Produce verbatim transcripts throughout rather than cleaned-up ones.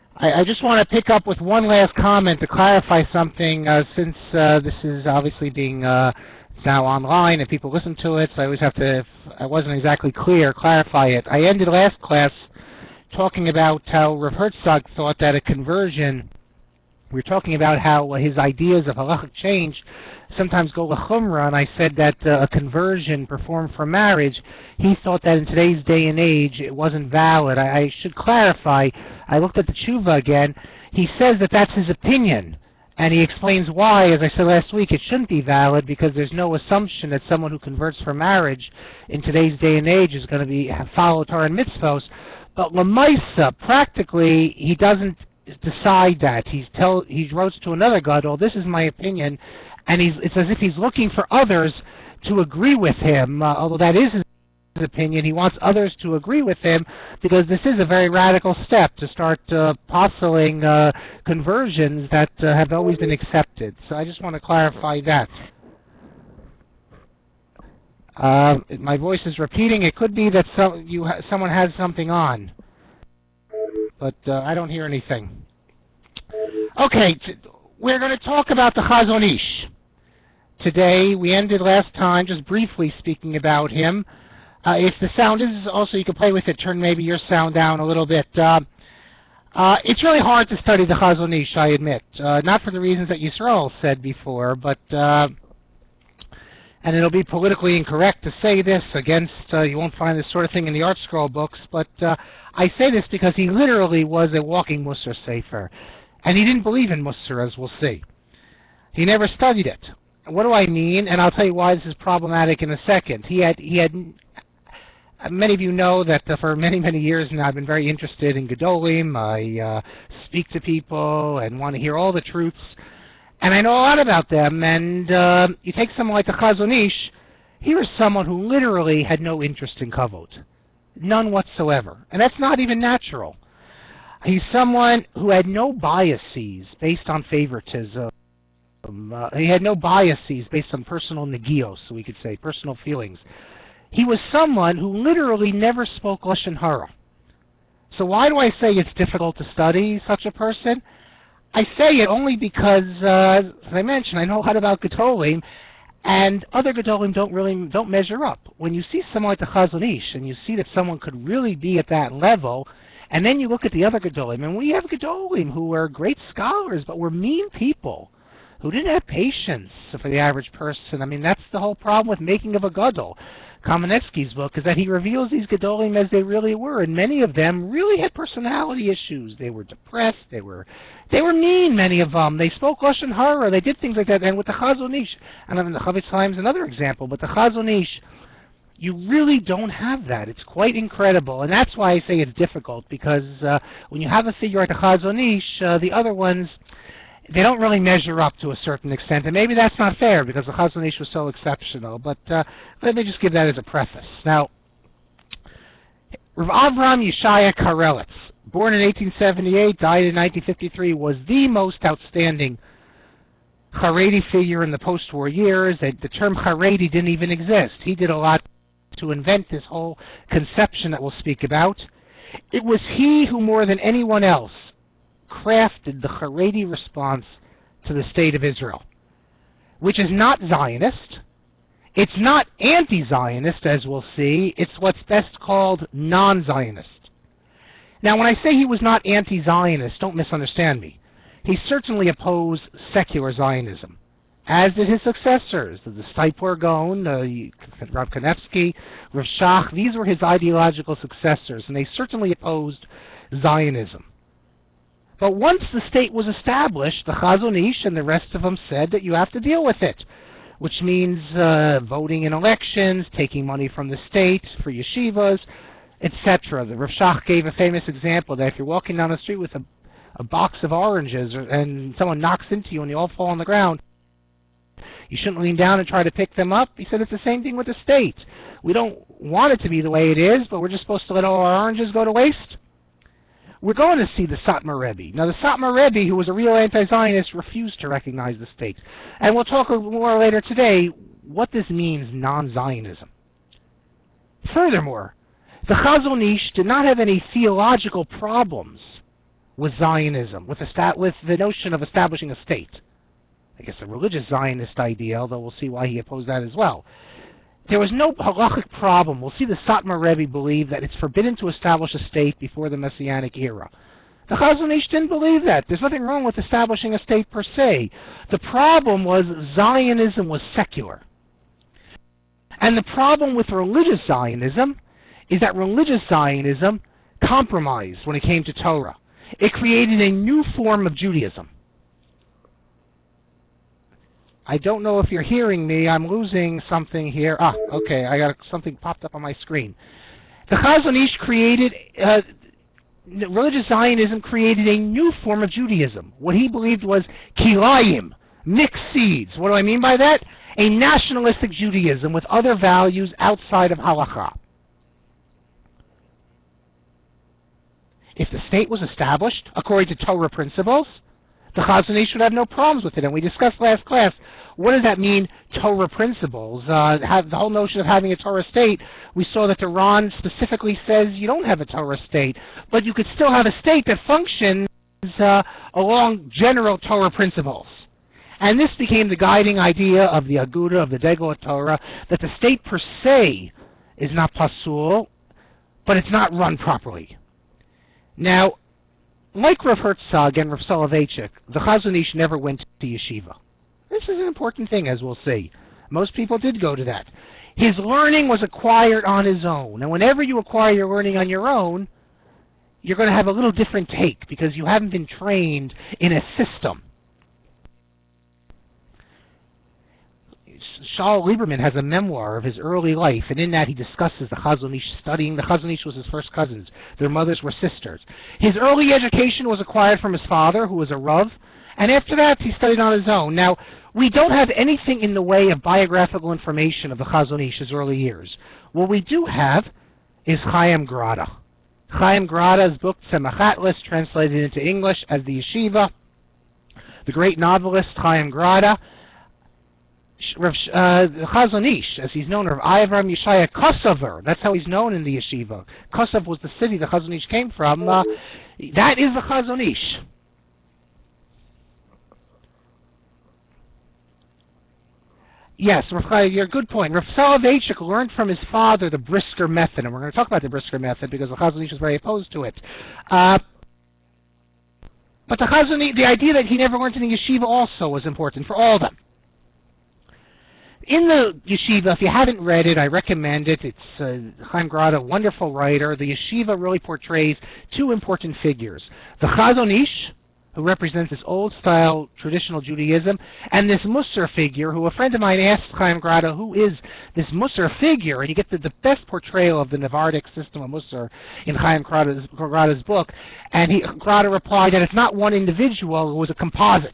I, I just want to pick up with one last comment to clarify something, uh, since uh, this is obviously being uh, it's now online and people listen to it, so I always have to, if I wasn't exactly clear, clarify it. I ended last class talking about how Rav Herzog thought that a conversion, we were talking about how his ideas of halachic change sometimes go l'chumra, and I said that uh, a conversion performed for marriage, he thought that in today's day and age it wasn't valid. I, I should clarify, I looked at the tshuva again, he says that that's his opinion, and he explains why, as I said last week, it shouldn't be valid because there's no assumption that someone who converts for marriage in today's day and age is going to be follow Torah and mitzvos. But Lamaisa, practically, he doesn't decide that. He's tell he wrote to another gadol, this is my opinion, and he's it's as if he's looking for others to agree with him, uh, although that is his opinion. He wants others to agree with him because this is a very radical step to start uh, postulating uh, conversions that uh, have always been accepted. So I just want to clarify that. Uh, my voice is repeating. It could be that some, you ha someone has something on, but uh, I don't hear anything. Okay, we're going to talk about the Chazon Ish today. We ended last time just briefly speaking about him. Uh, if the sound is also, you can play with it, turn maybe your sound down a little bit. Uh, uh, it's really hard to study the Chazon Ish, I admit. Uh, not for the reasons that Yisrael said before, but, uh, and it'll be politically incorrect to say this against, uh, you won't find this sort of thing in the Art Scroll books, but uh, I say this because he literally was a walking Musar Sefer. And he didn't believe in Musar, as we'll see. He never studied it. What do I mean? And I'll tell you why this is problematic in a second. He had, he had, many of you know that uh, for many, many years now I've been very interested in Gedolim. I uh, speak to people and want to hear all the truths. And I know a lot about them. And uh, you take someone like the Chazon Ish, he was someone who literally had no interest in Kavod. None whatsoever. And that's not even natural. He's someone who had no biases based on favoritism. Um, uh, he had no biases based on personal negios, so we could say, personal feelings. He was someone who literally never spoke Lashon Hara. So why do I say it's difficult to study such a person? I say it only because, uh, as I mentioned, I know a lot about Gedolim, and other Gedolim don't really don't measure up. When you see someone like the Chazon Ish, and you see that someone could really be at that level, and then you look at the other Gedolim, and we have Gedolim who were great scholars, but were mean people, who didn't have patience for the average person. I mean, that's the whole problem with Making of a Gadol. Kamenetsky's book is that he reveals these Gedolim as they really were, and many of them really had personality issues. They were depressed, they were they were mean, many of them. They spoke Lashon Hara, they did things like that. And with the Chazon Ish, and I mean, the Chavetz Chaim is another example, but the Chazon Ish, you really don't have that. It's quite incredible, and that's why I say it's difficult, because uh, when you have a figure like the Chazon Ish, uh, the other ones, they don't really measure up to a certain extent, and maybe that's not fair because the Chazon Ish was so exceptional, but uh, let me just give that as a preface. Now, Rav Avram Yeshaya Karelitz, born in eighteen seventy-eight, died in nineteen fifty-three, was the most outstanding Haredi figure in the post-war years. The term Haredi didn't even exist. He did a lot to invent this whole conception that we'll speak about. It was he who, more than anyone else, crafted the Haredi response to the state of Israel, which is not Zionist. It's not anti-Zionist, as we'll see. It's what's best called non-Zionist. Now, when I say he was not anti-Zionist, don't misunderstand me. He certainly opposed secular Zionism, as did his successors, the Steipler Gaon, uh, Rav Kanevsky, Rav Shach. These were his ideological successors, and they certainly opposed Zionism. But once the state was established, the Chazon Ish and the rest of them said that you have to deal with it, which means uh, voting in elections, taking money from the state for yeshivas, et cetera. The Rav Shach gave a famous example that if you're walking down the street with a, a box of oranges or, and someone knocks into you and they all fall on the ground, you shouldn't lean down and try to pick them up. He said it's the same thing with the state. We don't want it to be the way it is, but we're just supposed to let all our oranges go to waste. We're going to see the Satmar Rebbe. Now, the Satmar Rebbe, who was a real anti-Zionist, refused to recognize the state. And we'll talk more later today what this means, non-Zionism. Furthermore, the Chazon Ish did not have any theological problems with Zionism, with, esta- with the notion of establishing a state. I guess a religious Zionist idea, although we'll see why he opposed that as well. There was no halachic problem. We'll see the Satmar Rebbe believe that it's forbidden to establish a state before the Messianic era. The Chazon Ish didn't believe that. There's nothing wrong with establishing a state per se. The problem was Zionism was secular. And the problem with religious Zionism is that religious Zionism compromised when it came to Torah. It created a new form of Judaism. I don't know if you're hearing me. I'm losing something here. Ah, okay, I got something popped up on my screen. The Chazon Ish created, uh, religious Zionism created a new form of Judaism. What he believed was kilayim, mixed seeds. What do I mean by that? A nationalistic Judaism with other values outside of halakha. If the state was established according to Torah principles, the Chazon Ish would have no problems with it. And we discussed last class, what does that mean, Torah principles? Uh, have the whole notion of having a Torah state, we saw that the Ron specifically says you don't have a Torah state, but you could still have a state that functions uh, along general Torah principles. And this became the guiding idea of the Aguda, of the Degel Torah, that the state per se is not pasul, but it's not run properly. Now, like Rav Herzog and Rav Soloveitchik, the Chazon Ish never went to yeshiva. This is an important thing, as we'll see. Most people did go to that. His learning was acquired on his own. And whenever you acquire your learning on your own, you're going to have a little different take because you haven't been trained in a system. Shaul Lieberman has a memoir of his early life, and in that he discusses the Chazon Ish studying. The Chazon Ish was his first cousins. Their mothers were sisters. His early education was acquired from his father, who was a Rav, and after that he studied on his own. Now, we don't have anything in the way of biographical information of the Chazon Ish's early years. What we do have is Chaim Grada. Chaim Grada's book, Tzemach Atlas, translated into English as the Yeshiva. The great novelist Chaim Grada. Rav uh, Chazon Ish, as he's known, Rav Avram Yeshaya Kosover. That's how he's known in the yeshiva. Kosov was the city the Chazon Ish came from. Uh, that is the Chazon Ish. Yes, Rav, you're a good point. Rav Soloveitchik learned from his father the Brisker method, and we're going to talk about the Brisker method because the Chazon Ish was very opposed to it. Uh, but the Chazon Ish, the idea that he never learned in the yeshiva also was important for all of them. In the yeshiva, if you haven't read it, I recommend it. It's uh, Chaim Grada, a wonderful writer. The yeshiva really portrays two important figures. The Chazon Ish, who represents this old-style traditional Judaism, and this Musar figure, who a friend of mine asked Chaim Grada, who is this Musar figure? And you get the, the best portrayal of the Navardic system of Musar in Chaim Grada's, Grada's book. And he, Grada replied that it's not one individual, it was a composite.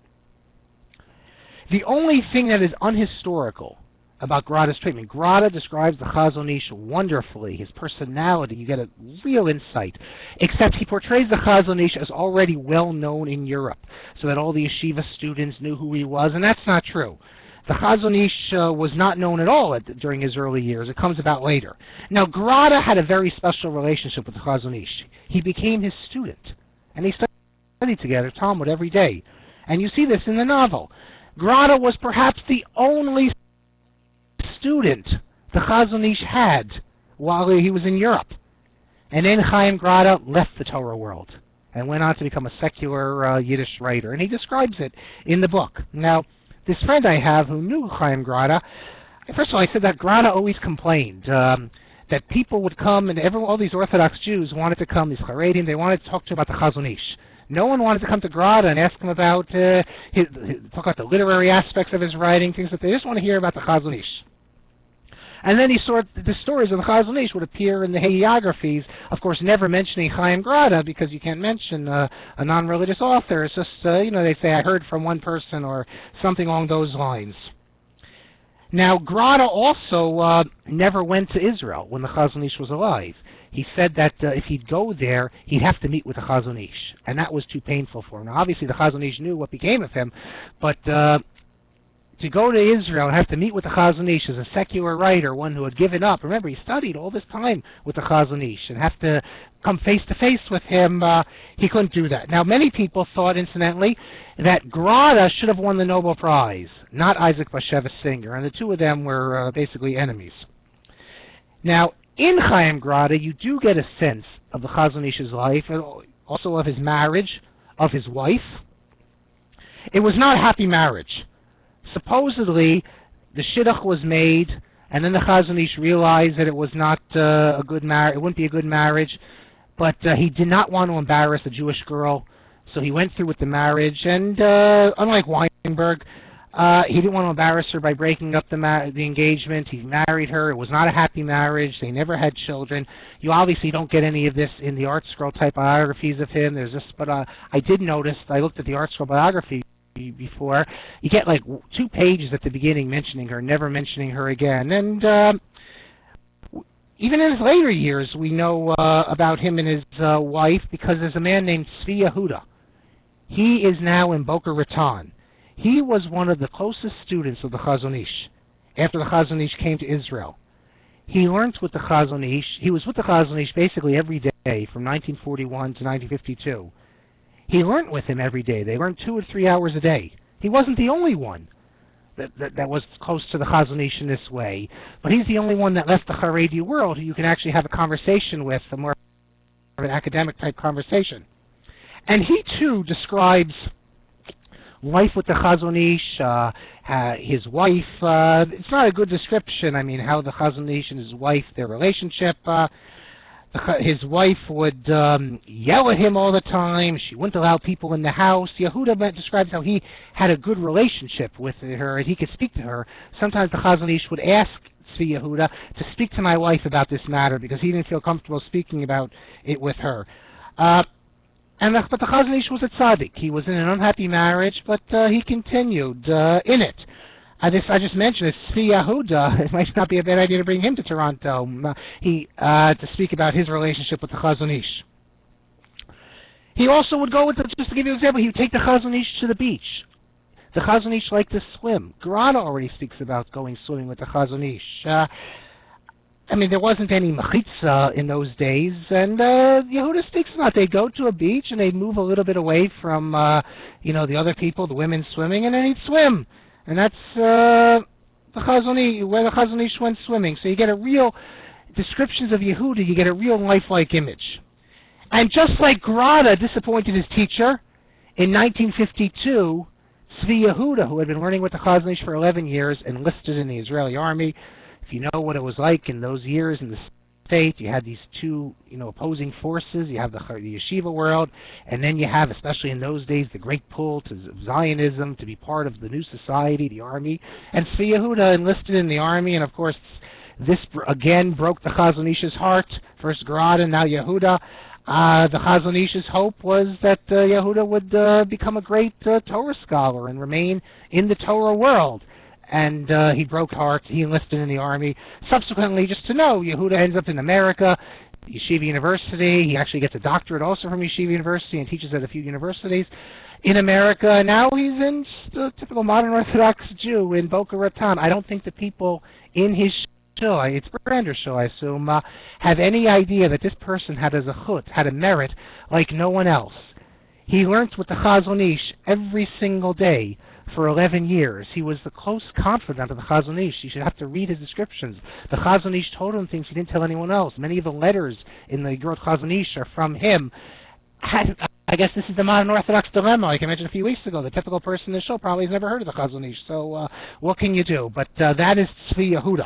The only thing that is unhistorical about Grada's treatment, Grada describes the Chazon Ish wonderfully, his personality, you get a real insight, except he portrays the Chazon Ish as already well known in Europe, so that all the yeshiva students knew who he was, and that's not true. The Chazon Ish uh, was not known at all at, during his early years. It comes about later. Now, Grada had a very special relationship with the Chazon Ish. He became his student, and they studied together Talmud every day. And you see this in the novel. Grada was perhaps the only student the Chazon Ish had while he was in Europe. And then Chaim Grada left the Torah world and went on to become a secular uh, Yiddish writer. And he describes it in the book. Now, this friend I have who knew Chaim Grada, first of all, I said that Grada always complained um, that people would come, and everyone, all these Orthodox Jews wanted to come, these Haredim, they wanted to talk to him about the Chazon Ish. No one wanted to come to Grada and ask him about uh, his, his, talk about the literary aspects of his writing, things that they just want to hear about the Chazon Ish. And then he saw the stories of the Chazon Ish would appear in the hagiographies, of course, never mentioning Chaim Grada because you can't mention uh, a non-religious author. It's just, uh, you know, they say, I heard from one person or something along those lines. Now, Grada also uh, never went to Israel when the Chazon Ish was alive. He said that uh, if he'd go there, he'd have to meet with the Chazon Ish, and that was too painful for him. Now, obviously, the Chazon Ish knew what became of him, but uh, to go to Israel and have to meet with the Chazon Ish as a secular writer, one who had given up. Remember, he studied all this time with the Chazon Ish, and have to come face to face with him, uh, he couldn't do that. Now, many people thought, incidentally, that Grada should have won the Nobel Prize, not Isaac Bashevis Singer, and the two of them were uh, basically enemies. Now, in Chaim Grada, you do get a sense of the Chazon Ish's life, and also of his marriage, of his wife. It was not a happy marriage. Supposedly, the shidduch was made, and then the Chazon Ish realized that it was not uh, a good mar- it wouldn't be a good marriage, but uh, he did not want to embarrass a Jewish girl, so he went through with the marriage, and uh, unlike Weinberg, uh, he didn't want to embarrass her by breaking up the ma- the engagement. He married her. It was not a happy marriage. They never had children. You obviously don't get any of this in the Art Scroll type biographies of him. There's this, but uh, I did notice, I looked at the Art Scroll biography before, you get like two pages at the beginning mentioning her, never mentioning her again. And uh, even in his later years, we know uh, about him and his uh, wife because there's a man named Tzvi Yehuda. He is now in Boca Raton. He was one of the closest students of the Chazon Ish after the Chazon Ish came to Israel. He learned with the Chazon Ish. He was with the Chazon Ish basically every day from nineteen forty-one to nineteen fifty-two. He learned with him every day. They learned two or three hours a day. He wasn't the only one that, that, that was close to the Chazon Ish in this way, but he's the only one that left the Haredi world who you can actually have a conversation with, a more of an academic-type conversation. And he, too, describes life with the Chazon Ish, uh, uh, his wife. Uh, it's not a good description. I mean, how the Chazon Ish and his wife, their relationship. Uh, his wife would um, yell at him all the time. She wouldn't allow people in the house. Yehuda describes how he had a good relationship with her, and he could speak to her. Sometimes the Chazon Ish would ask Tzvi Yehuda to speak to my wife about this matter because he didn't feel comfortable speaking about it with her. Uh, And the, but the Chazon Ish was a tzaddik. He was in an unhappy marriage, but uh, he continued uh, in it. I just, I just mentioned it, Tzvi Yehuda. It might not be a bad idea to bring him to Toronto. Uh, he uh, to speak about his relationship with the Chazon Ish. He also would go with, the, just to give you an example, he would take the Chazon Ish to the beach. The Chazon Ish liked to swim. Grada already speaks about going swimming with the Chazon Ish. Uh, I mean, there wasn't any mechitza in those days, and uh, Yehuda speaks about they'd go to a beach and they'd move a little bit away from, uh, you know, the other people, the women swimming, and then he'd swim. And that's uh, the Chazon Ish, where the Chazon Ish went swimming. So you get a real, descriptions of Yehuda, you get a real lifelike image. And just like Grada disappointed his teacher, in nineteen fifty-two, Tzvi Yehuda, who had been learning with the Chazon Ish for eleven years, enlisted in the Israeli army. If you know what it was like in those years in the state, you had these two, you know, opposing forces. You have the, the yeshiva world, and then you have, especially in those days, the great pull to Zionism, to be part of the new society, the army. And Tzvi Yehuda enlisted in the army, and of course, this again broke the Chazon Ish's heart. First Grada, now Yehuda. Uh, the Chazon Ish's hope was that uh, Yehuda would uh, become a great uh, Torah scholar and remain in the Torah world. And uh, he broke hearts. He enlisted in the army. Subsequently, just to know, Yehuda ends up in America, Yeshiva University. He actually gets a doctorate also from Yeshiva University and teaches at a few universities in America. Now he's in a typical modern Orthodox Jew in Boca Raton. I don't think the people in his shul, it's Brander shul, I assume, uh, have any idea that this person had a zechut, had a merit like no one else. He learned with the Chazon Ish every single day. For eleven years, he was the close confidant of the Chazon Ish. You should have to read his descriptions. The Chazon Ish told him things he didn't tell anyone else. Many of the letters in the Gerot Chazon Ish are from him. I guess this is the modern Orthodox dilemma, like I mentioned a few weeks ago. The typical person in the show probably has never heard of the Chazon Ish. So uh, what can you do? But uh, that is Tzvi Yehuda.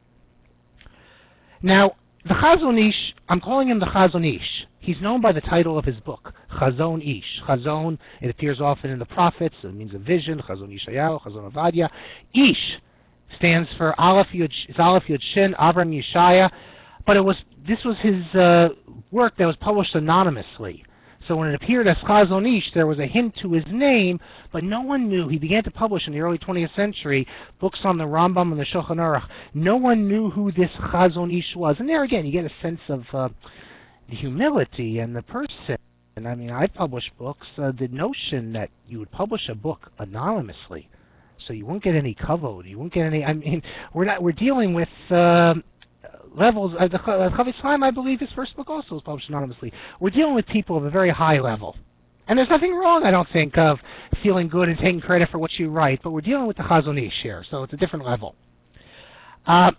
Now, the Chazon Ish, I'm calling him the Chazon Ish. He's known by the title of his book, Chazon Ish. Chazon, it appears often in the prophets. It means a vision. Chazon Yeshayahu, Chazon Avadia. Ish stands for Aleph Yud, Aleph Yud Shin, Avram Yeshaya. But it was this was his uh, work that was published anonymously. So when it appeared as Chazon Ish, there was a hint to his name, but no one knew. He began to publish in the early twentieth century books on the Rambam and the Shulchan Aruch. No one knew who this Chazon Ish was. And there again, you get a sense of Uh, the humility and the person. And I mean, I published books. Uh, the notion that you would publish a book anonymously, so you won't get any kavod. You won't get any. I mean, we're not. We're dealing with uh, levels. Uh, the Chafetz Chaim, I believe, his first book also is published anonymously. We're dealing with people of a very high level, and there's nothing wrong, I don't think, of feeling good and taking credit for what you write. But we're dealing with the Chazon Ish here, so it's a different level. Uh,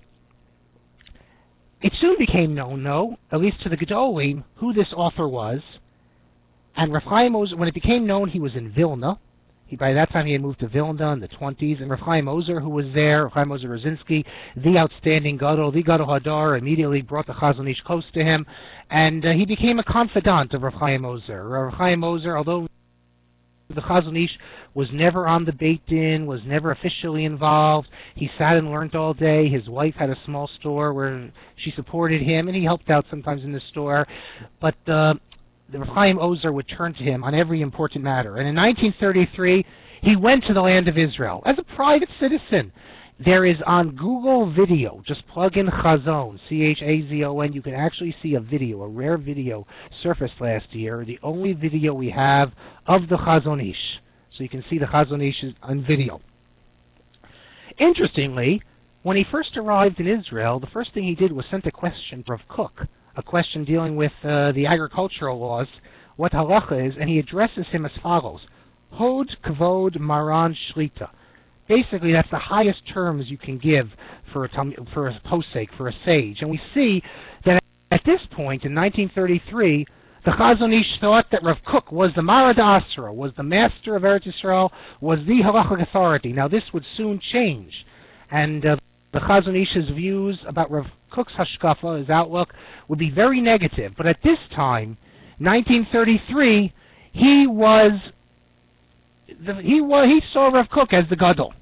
it soon became known, though, at least to the Gedolim, who this author was. And Rav Chaim Ozer, when it became known he was in Vilna, he, by that time he had moved to Vilna in the twenties, and Rav Chaim Ozer, who was there, Rav Chaim Ozer Rosinski, the outstanding Gadol, the Gadol Hadar, immediately brought the Chazon Ish close to him, and uh, he became a confidant of Rav Chaim Ozer. Rav Chaim Ozer, although the Chazon Ish was never on the Beit Din, was never officially involved, he sat and learned all day. His wife had a small store where she supported him, and he helped out sometimes in the store, but uh, the Rav Chaim Ozer would turn to him on every important matter. And in nineteen thirty-three, he went to the land of Israel as a private citizen. There is on Google Video, just plug in Chazon, C H A Z O N, you can actually see a video, a rare video surfaced last year, the only video we have of the Chazon Ish. So you can see the Chazon Ish on video. Interestingly, when he first arrived in Israel, the first thing he did was send a question to Rav Kook, a question dealing with uh, the agricultural laws, what halacha is, and he addresses him as follows: Hod Kvod Maran Shlita. Basically, that's the highest terms you can give for a for a posek, for a sage. And we see that at this point in nineteen thirty-three, the Chazon Ish thought that Rav Kook was the Marad Asra, was the master of Eretz Yisrael, was the halachic authority. Now this would soon change, and uh, the Chazon Ish's views about Rav Kook's hashkafa, his outlook, would be very negative. But at this time, nineteen thirty-three, he was the, he was he saw Rav Kook as the Gadol.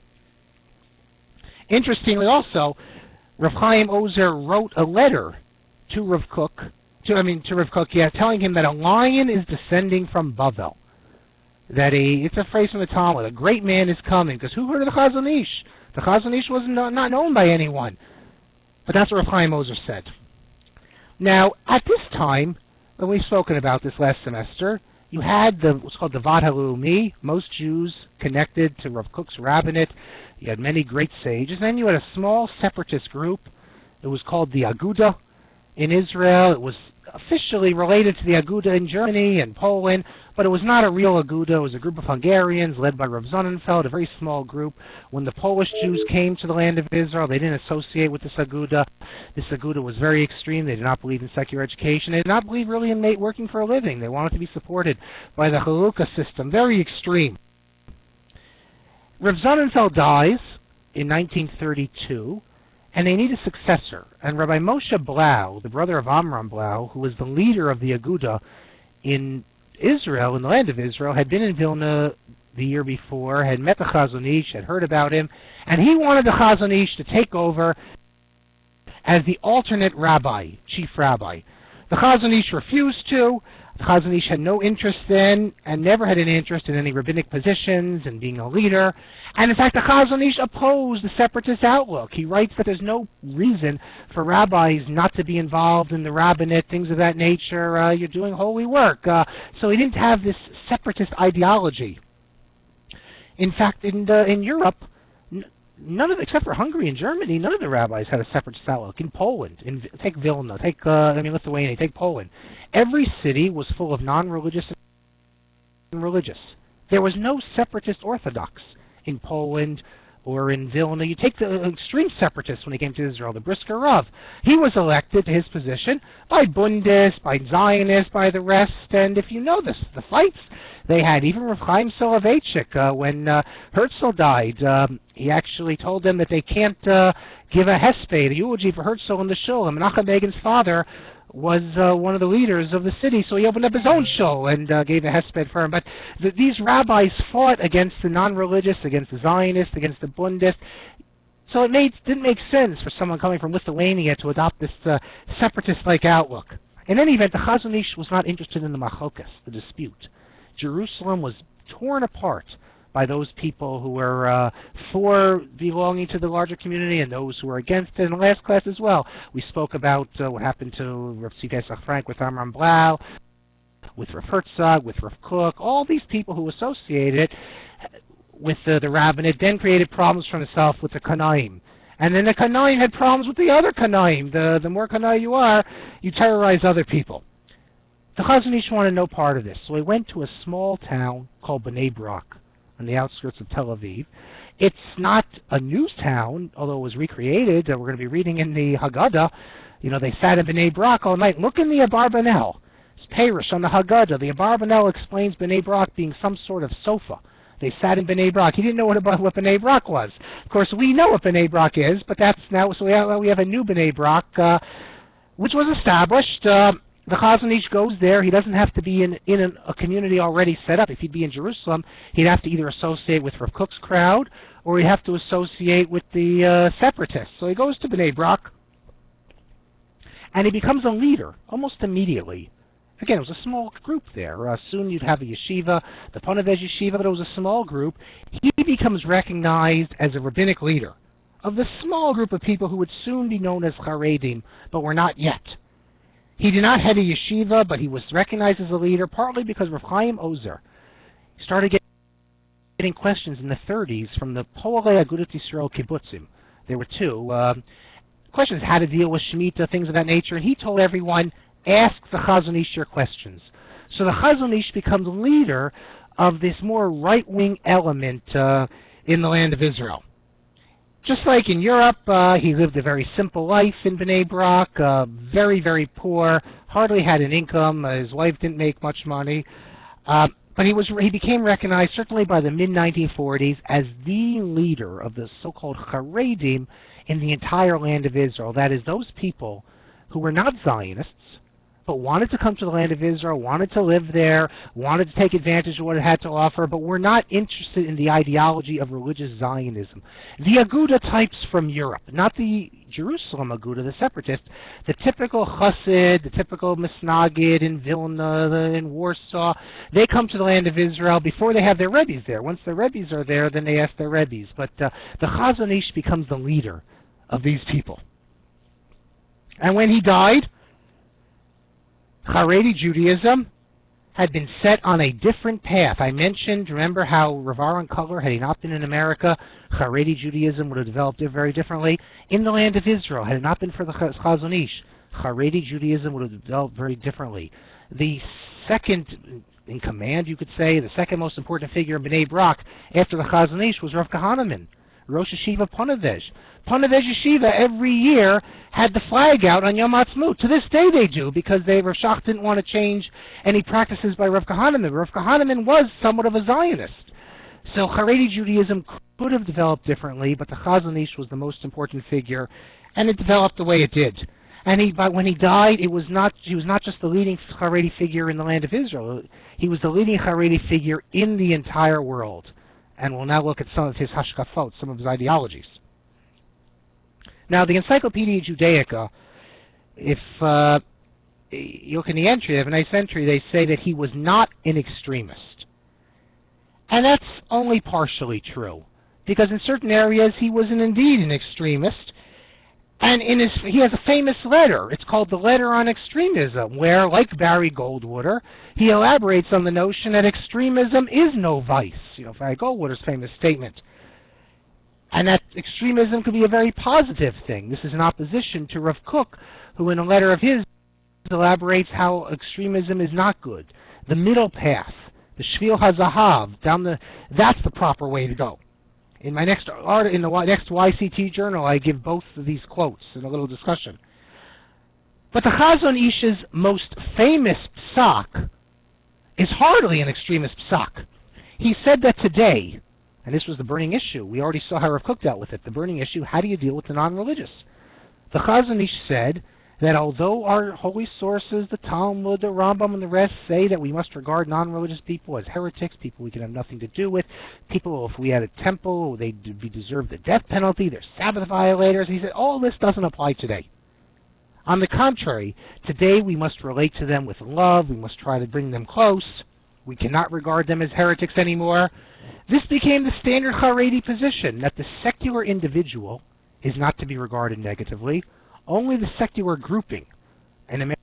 Interestingly, also, Rav Chaim Ozer wrote a letter to Rav Kook, to I mean to Rav Kook, yeah, telling him that a lion is descending from Bavel. That a it's a phrase from the Talmud. A great man is coming, because who heard of the Chazon Ish? The Chazon Ish was not, not known by anyone. But that's what Rav Chaim Ozer said. Now, at this time, when we've spoken about this last semester, you had the what's called the Vad HaLeumi, most Jews connected to Rav Kook's rabbinate. You had many great sages. Then you had a small separatist group. It was called the Aguda in Israel. It was officially related to the Aguda in Germany and Poland, but it was not a real Aguda. It was a group of Hungarians led by Rav Sonnenfeld, a very small group. When the Polish Jews came to the land of Israel, they didn't associate with this Aguda. This Aguda was very extreme. They did not believe in secular education. They did not believe really in working for a living. They wanted to be supported by the Chalukah system. Very extreme. Rav Sonnenfeld dies in nineteen thirty-two, and they need a successor. And Rabbi Moshe Blau, the brother of Amram Blau, who was the leader of the Aguda in Israel, in the land of Israel, had been in Vilna the year before, had met the Chazon Ish, had heard about him, and he wanted the Chazon Ish to take over as the alternate rabbi, chief rabbi. The Chazon Ish refused to. The Chazon Ish had no interest then, and never had any interest in any rabbinic positions and being a leader. And in fact, the Chazon Ish opposed the separatist outlook. He writes that there's no reason for rabbis not to be involved in the rabbinate, things of that nature. Uh, you're doing holy work. Uh, so he didn't have this separatist ideology. In fact, in the, in Europe, n- none of the, except for Hungary and Germany, none of the rabbis had a separatist outlook. In Poland, in take Vilna, take uh, I mean Lithuania, take Poland. Every city was full of non-religious and religious. There was no separatist Orthodox in Poland or in Vilna. You take the extreme separatists when he came to Israel, the Brisker Rav. He was elected to his position by Bundes, by Zionists, by the rest. And if you know this, the fights they had, even Rav Chaim Soloveitchik, uh, when uh, Herzl died, um, he actually told them that they can't uh, give a hesped, a eulogy for Herzl in the shul. And Menachem Begin's father was uh, one of the leaders of the city, so he opened up his own shul and uh, gave a hesped for him. But th- these rabbis fought against the non-religious, against the Zionists, against the Bundists. So it made, didn't make sense for someone coming from Lithuania to adopt this uh, separatist-like outlook. In any event, the Chazon Ish was not interested in the machokas, the dispute. Jerusalem was torn apart by those people who were uh, for belonging to the larger community and those who were against it. In the last class as well, we spoke about uh, what happened to Rav Tzvi Pesach Frank with Amram Blau, with Rav Herzog, with Rav Kook, all these people who associated. with the, the rabbinate, then created problems for himself with the Kanaim. And then the Kanaim had problems with the other Kanaim. The, the more Kanai you are, you terrorize other people. The Chazon Ish wanted no part of this, so he went to a small town called Bnei Brak on the outskirts of Tel Aviv. It's not a news town, although it was recreated. Uh, we're going to be reading in the Haggadah. You know, they sat in Bnei Brak all night. Look in the Abarbanel. It's Perish on the Haggadah. The Abarbanel explains Bnei Brak being some sort of sofa. They sat in Bnei Brak. He didn't know what, about, what Bnei Brak was. Of course, we know what Bnei Brak is, but that's now, so we have, we have a new Bnei Brak, uh, which was established. Uh, The Chazon Ish goes there. He doesn't have to be in, in an, a community already set up. If he'd be in Jerusalem, he'd have to either associate with Rav Kook's crowd or he'd have to associate with the uh, separatists. So he goes to Bnei Brak, and he becomes a leader almost immediately. Again, it was a small group there. Uh, soon you'd have a yeshiva, the Ponevezh yeshiva, but it was a small group. He becomes recognized as a rabbinic leader of the small group of people who would soon be known as Charedim, but were not yet. He did not head a yeshiva, but he was recognized as a leader, partly because Rav Chaim Ozer started getting questions in the thirties from the Poalei Agudat Yisrael Kibbutzim. There were two. Uh, questions how to deal with Shemitah, things of that nature, and he told everyone, ask the Chazon Ish your questions. So the Chazon Ish becomes leader of this more right-wing element uh, in the land of Israel. Just like in Europe, uh, he lived a very simple life in Bnei Brak, uh, very, very poor, hardly had an income. Uh, his wife didn't make much money. Uh, but he was he became recognized, certainly by the mid nineteen forties, as the leader of the so-called Haredim in the entire land of Israel. That is, those people who were not Zionists, but wanted to come to the land of Israel, wanted to live there, wanted to take advantage of what it had to offer, but were not interested in the ideology of religious Zionism. The Aguda types from Europe, not the Jerusalem Aguda, the separatists, the typical Chassid, the typical Misnagid in Vilna, in Warsaw, they come to the land of Israel before they have their Rebbes there. Once their Rebbes are there, then they ask their Rebbes. But uh, the Chazon Ish becomes the leader of these people. And when he died, Haredi Judaism had been set on a different path. I mentioned, remember how Rav Aaron Kugler, had he not been in America, Haredi Judaism would have developed very differently. In the land of Israel, had it not been for the Chazon Ish, Haredi Judaism would have developed very differently. The second in command, you could say, the second most important figure in Bnei Brak after the Chazon Ish was Rav Kahaneman, Rosh Yeshiva Ponevezh. Ponevezh Yeshiva every year had the flag out on Yom Ha'atzmaut. To this day they do, because they, Rav Shach didn't want to change any practices by Rav Kahaneman. Rav Kahaneman was somewhat of a Zionist. So Haredi Judaism could have developed differently, but the Chazon Ish was the most important figure, and it developed the way it did. And he, but when he died, it was not, he was not just the leading Haredi figure in the land of Israel. He was the leading Haredi figure in the entire world. And we'll now look at some of his hashkafot, some of his ideologies. Now, the Encyclopedia Judaica, if uh, you look in the entry, they have a nice entry, they say that he was not an extremist. And that's only partially true, because in certain areas he was an, indeed an extremist. And in his, he has a famous letter. It's called The Letter on Extremism, where, like Barry Goldwater, he elaborates on the notion that extremism is no vice. You know, Barry Goldwater's famous statement. And that extremism could be a very positive thing. This is in opposition to Rav Kook, who in a letter of his elaborates how extremism is not good. The middle path, the Shvil HaZahav, down the, that's the proper way to go. In my next art, in the next Y C T journal, I give both of these quotes in a little discussion. But the Chazon Ish's most famous psak is hardly an extremist psak. He said that today, and this was the burning issue, we already saw how Rav Kook dealt with it, the burning issue, how do you deal with the non-religious? The Chazon Ish said that although our holy sources, the Talmud, the Rambam, and the rest say that we must regard non-religious people as heretics, people we can have nothing to do with, people, if we had a temple, they deserve the death penalty, they're Sabbath violators, he said all this doesn't apply today. On the contrary, today we must relate to them with love, we must try to bring them close, we cannot regard them as heretics anymore. This became the standard Haredi position, that the secular individual is not to be regarded negatively, only the secular grouping. In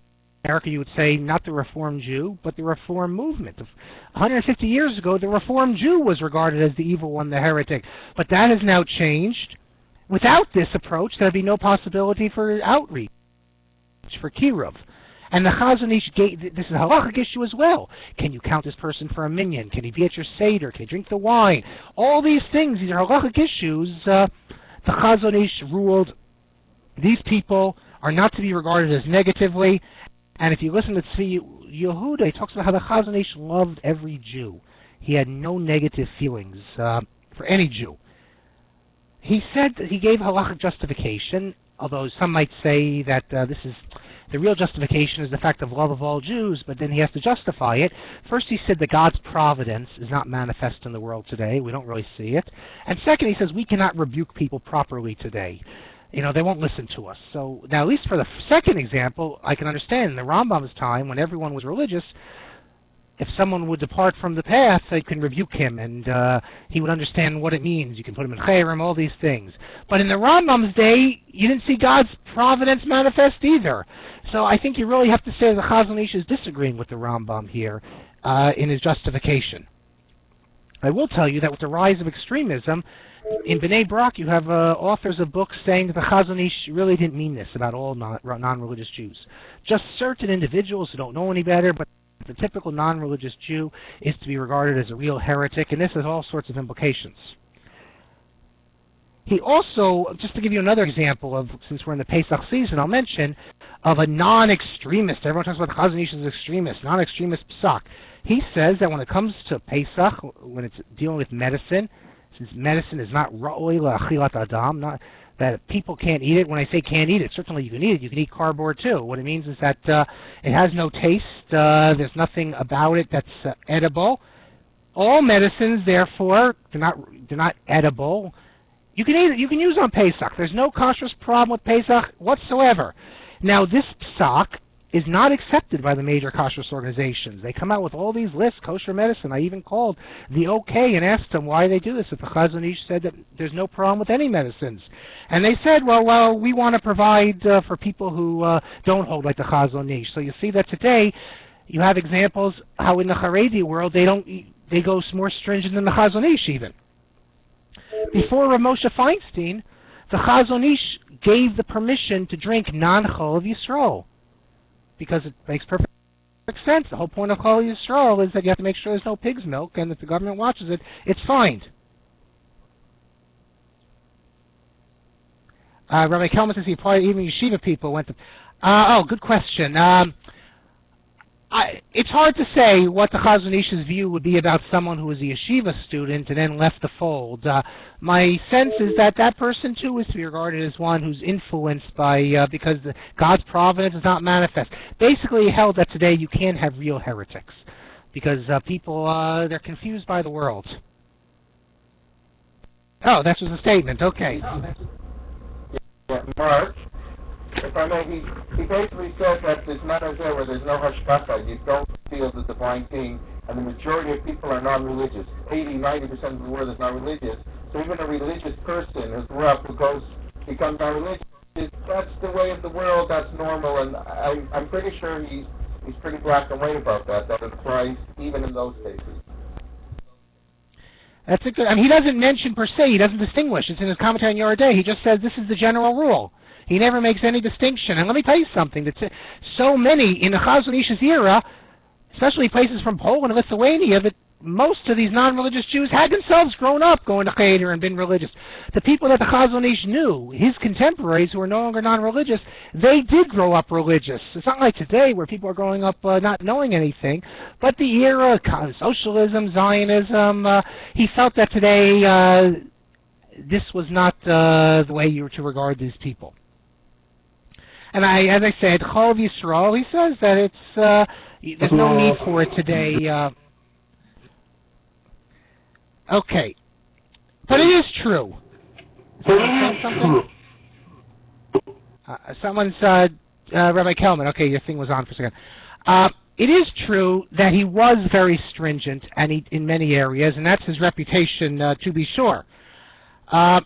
America, you would say not the Reform Jew, but the Reform movement. one hundred fifty years ago, the Reform Jew was regarded as the evil one, the heretic. But that has now changed. Without this approach, there would be no possibility for outreach, for kiruv. And the Chazon Ish gave, this is a halachic issue as well. Can you count this person for a minyan? Can he be at your seder? Can he drink the wine? All these things, these are halachic issues. Uh, the Chazon Ish ruled these people are not to be regarded as negatively. And if you listen to Tzvi Yehuda, he talks about how the Chazon Ish loved every Jew. He had no negative feelings uh, for any Jew. He said that he gave halachic justification, although some might say that uh, this is the real justification is the fact of love of all Jews, but then he has to justify it. First, he said that God's providence is not manifest in the world today. We don't really see it. And second, he says we cannot rebuke people properly today. You know, they won't listen to us. So now, at least for the second example, I can understand in the Rambam's time, when everyone was religious, if someone would depart from the path, they can rebuke him, and uh, he would understand what it means. You can put him in chayrim, all these things. But in the Rambam's day, you didn't see God's providence manifest either. So I think you really have to say the Chazon Ish is disagreeing with the Rambam here uh, in his justification. I will tell you that with the rise of extremism, in B'nai Brak, you have uh, authors of books saying that the Chazon Ish really didn't mean this about all non- non-religious Jews. Just certain individuals who don't know any better, but the typical non-religious Jew is to be regarded as a real heretic, and this has all sorts of implications. He also, just to give you another example of, since we're in the Pesach season, I'll mention, of a non-extremist. Everyone talks about the Chazon Ish as an extremist, non-extremist psak. He says that when it comes to Pesach, when it's dealing with medicine, since medicine is not ra'oi la'achilat adam, not that people can't eat it. When I say can't eat it, certainly you can eat it. You can eat cardboard too. What it means is that uh, it has no taste. Uh, there's nothing about it that's uh, edible. All medicines, therefore, they're not they're not edible. You can eat it. You can use it on Pesach. There's no kashrus problem with Pesach whatsoever. Now, this psak is not accepted by the major kashrus organizations. They come out with all these lists, kosher medicine. I even called the OK and asked them why they do this. If the Chazon Ish said that there's no problem with any medicines. And they said, well, well, we want to provide uh, for people who uh, don't hold like the Chazon Ish. So you see that today you have examples how in the Haredi world they don't they go more stringent than the Chazon Ish even. Before Rav Moshe Feinstein, the Chazon Ish gave the permission to drink non-chol of Yisrael because it makes perfect sense. The whole point of chol of Yisrael is that you have to make sure there's no pig's milk, and if the government watches it, it's fined. Uh, Rabbi Kelman says he probably even yeshiva people went to... Uh, oh, good question. Um, I, it's hard to say what the Chazon Ish's view would be about someone who was a yeshiva student and then left the fold. Uh, my sense is that that person, too, is to be regarded as one who's influenced by... Uh, because the, God's providence is not manifest. Basically, he held that today you can't have real heretics because uh, people, uh, they're confused by the world. Oh, that was a statement. Okay. Oh, that's Yeah, Mark, if I may, he, he basically said that there's matters there where there's no hashkafa, you don't feel the divine thing, and the majority of people are non-religious. eighty, ninety percent of the world is non-religious. So even a religious person who grew up, who goes, becomes non-religious, that's the way of the world, that's normal, and I, I'm pretty sure he's, he's pretty black and white about that, that it applies even in those cases. That's a good. I mean, he doesn't mention per se. He doesn't distinguish. It's in his commentary on Yoreh De'ah. He just says this is the general rule. He never makes any distinction. And let me tell you something. That so many in the Chazon Ish's era, especially places from Poland and Lithuania, that most of these non-religious Jews had themselves grown up going to cheder and been religious. The people that the Chazon Ish knew, his contemporaries who are no longer non-religious, they did grow up religious. It's not like today where people are growing up uh, not knowing anything. But the era, socialism, Zionism, uh, he felt that today uh, this was not uh, the way you were to regard these people. And I, as I said, Chol of Yisrael, he says that it's uh, there's no need for it today. Uh, Okay, but it is true. Someone something? Uh, someone's uh, uh, Rabbi Kelman. Okay, your thing was on for a second. Uh, it is true that he was very stringent, and he, in many areas, and that's his reputation, uh, to be sure. Uh,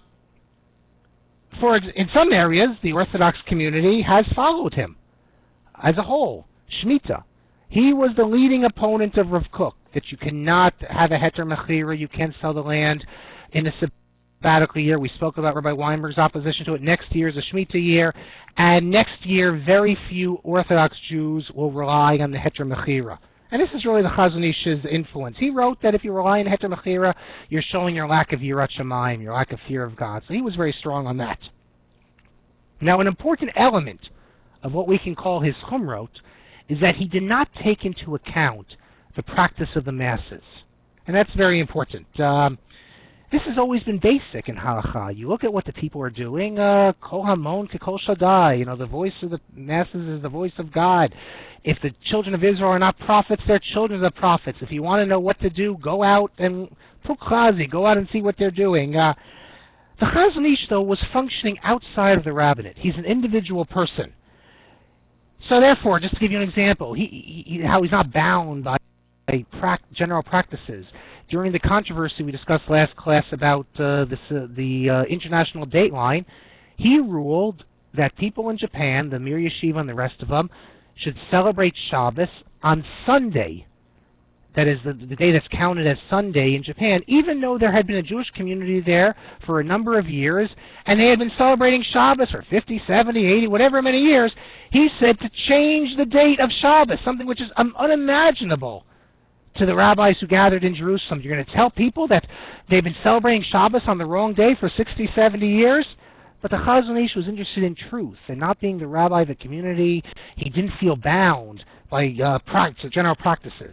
for in some areas, the Orthodox community has followed him as a whole. Shemitah. He was the leading opponent of Rav Kook, that you cannot have a heter mechira, you can't sell the land in a sabbatical year. We spoke about Rabbi Weinberg's opposition to it. Next year is a Shemitah year, and next year very few Orthodox Jews will rely on the heter mechira. And this is really the Chazon Ish's influence. He wrote that if you rely on heter mechira, you're showing your lack of yirat shamayim, your lack of fear of God. So he was very strong on that. Now, an important element of what we can call his chumrot is that he did not take into account the practice of the masses. And that's very important. Um, this has always been basic in halakha. You look at what the people are doing, uh, kol hamon kekol shaddai, you know, the voice of the masses is the voice of God. If the children of Israel are not prophets, they're children of the prophets. If you want to know what to do, go out and pukhazi, go out and see what they're doing. Uh, the Chazon Ish, though, was functioning outside of the rabbinate. He's an individual person. So therefore, just to give you an example, he, he, how he's not bound by pra- general practices. During the controversy we discussed last class about uh, this, uh, the uh, international dateline, he ruled that people in Japan, the Mir Yeshiva and the rest of them, should celebrate Shabbos on Sunday. That is the, the day that's counted as Sunday in Japan, even though there had been a Jewish community there for a number of years, and they had been celebrating Shabbos for fifty, seventy, eighty, whatever many years. He said to change the date of Shabbos, something which is um, unimaginable to the rabbis who gathered in Jerusalem. You're going to tell people that they've been celebrating Shabbos on the wrong day for sixty, seventy years? But the Chazon Ish was interested in truth, and not being the rabbi of the community, he didn't feel bound by uh, practice, general practices.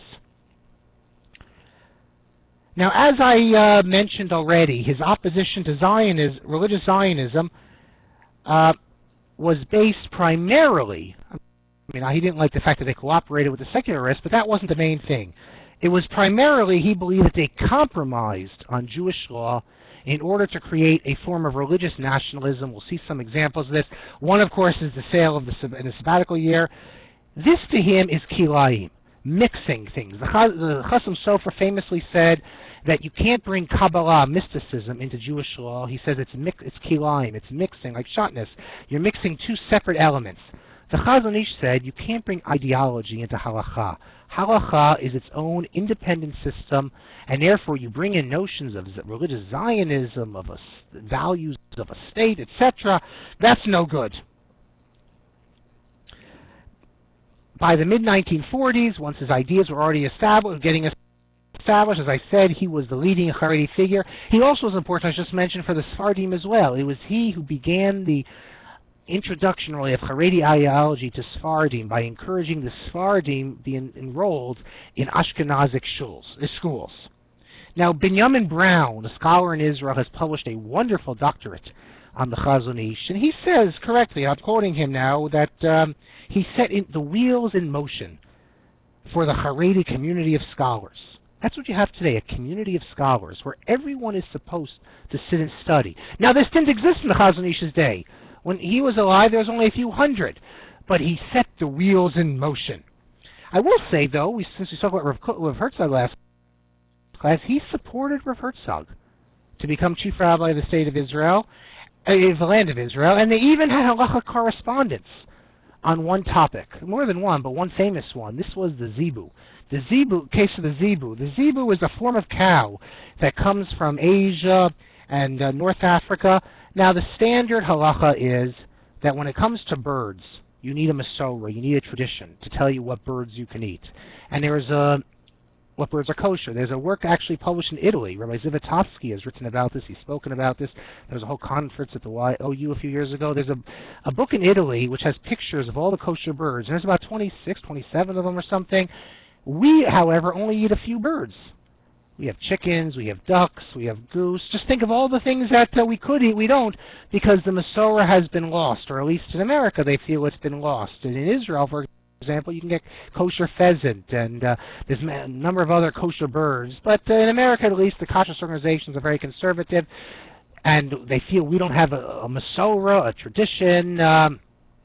Now, as I uh, mentioned already, his opposition to Zionism, religious Zionism, uh, was based primarily, I mean, he didn't like the fact that they cooperated with the secularists, but that wasn't the main thing. It was primarily, he believed that they compromised on Jewish law in order to create a form of religious nationalism. We'll see some examples of this. One, of course, is the sale of the, in the sabbatical year. This, to him, is kilayim, mixing things. The, the Chasam Sofer famously said that you can't bring Kabbalah, mysticism, into Jewish law. He says it's mix, it's kilayim, it's mixing, like shatnez. You're mixing two separate elements. The Chazon Ish said you can't bring ideology into halakha. Halakha is its own independent system, and therefore you bring in notions of religious Zionism, of a, values of a state, et cetera. That's no good. By the mid nineteen forties, once his ideas were already established, getting established, as I said, he was the leading Haredi figure. He also was important, I just mentioned, for the Sephardim as well. It was he who began the introduction, really, of Haredi ideology to Sephardim by encouraging the Sephardim be en- enrolled in Ashkenazic shuls, uh, schools. Now, Binyamin Brown, a scholar in Israel, has published a wonderful doctorate on the Chazon Ish, and he says correctly, I'm quoting him now, that um, he set in the wheels in motion for the Haredi community of scholars. That's what you have today, a community of scholars, where everyone is supposed to sit and study. Now, this didn't exist in the Chazon Ish's day. When he was alive, there was only a few hundred, but he set the wheels in motion. I will say, though, we, since we talked about Rav, Rav Herzog last class, he supported Rav Herzog to become chief rabbi of the state of Israel, uh, the land of Israel, and they even had halacha correspondence on one topic, more than one, but one famous one. This was the zebu. The zebu, case of the zebu. The zebu is a form of cow that comes from Asia and uh, North Africa. Now, the standard halacha is that when it comes to birds, you need a masorah, you need a tradition to tell you what birds you can eat. And there's a, what birds are kosher. There's a work actually published in Italy. Rabbi Zivotofsky has written about this. He's spoken about this. There was a whole conference at the Y O U a few years ago. There's a, a book in Italy which has pictures of all the kosher birds. And there's about twenty-six, twenty-seven of them or something. We, however, only eat a few birds. We have chickens, we have ducks, we have goose. Just think of all the things that uh, we could eat, we don't, because the masorah has been lost, or at least in America they feel it's been lost. And in Israel, for example, you can get kosher pheasant, and uh, there's a number of other kosher birds. But uh, in America, at least, the kashrus organizations are very conservative, and they feel we don't have a, a masorah, a tradition, um,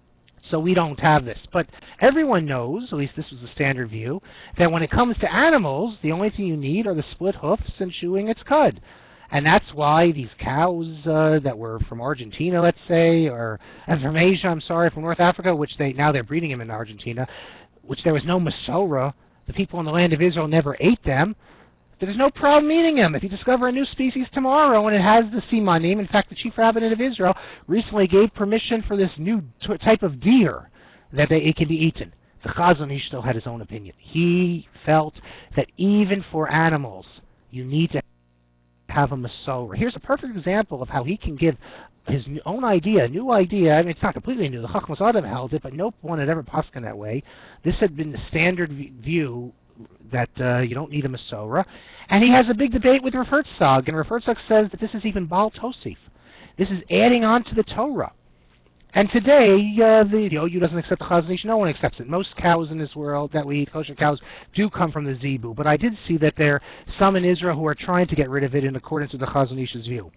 so we don't have this. But everyone knows, at least this was the standard view, that when it comes to animals, the only thing you need are the split hoofs and chewing its cud. And that's why these cows uh, that were from Argentina, let's say, or uh, from Asia, I'm sorry, from North Africa, which they now they're breeding them in Argentina, which there was no Masorah, the people in the land of Israel never ate them, there's no problem eating them. If you discover a new species tomorrow and it has the simanim, in fact, the chief rabbinate of Israel recently gave permission for this new t- type of deer that they, it can be eaten. The Chazon Ish still had his own opinion. He felt that even for animals, you need to have a Masorah. Here's a perfect example of how he can give his own idea, a new idea. I mean, it's not completely new. The Chachmas Adam held it, but no one had ever posken that way. This had been the standard view that uh, you don't need a Masorah. And he has a big debate with Rav Herzog, and Rav Herzog says that this is even Baal Tosif. This is adding on to the Torah. And today, uh, the, the O U doesn't accept the Chazon Ish. No one accepts it. Most cows in this world that we eat, kosher cows, do come from the Zebu. But I did see that there are some in Israel who are trying to get rid of it in accordance with the Chazon Ish's view.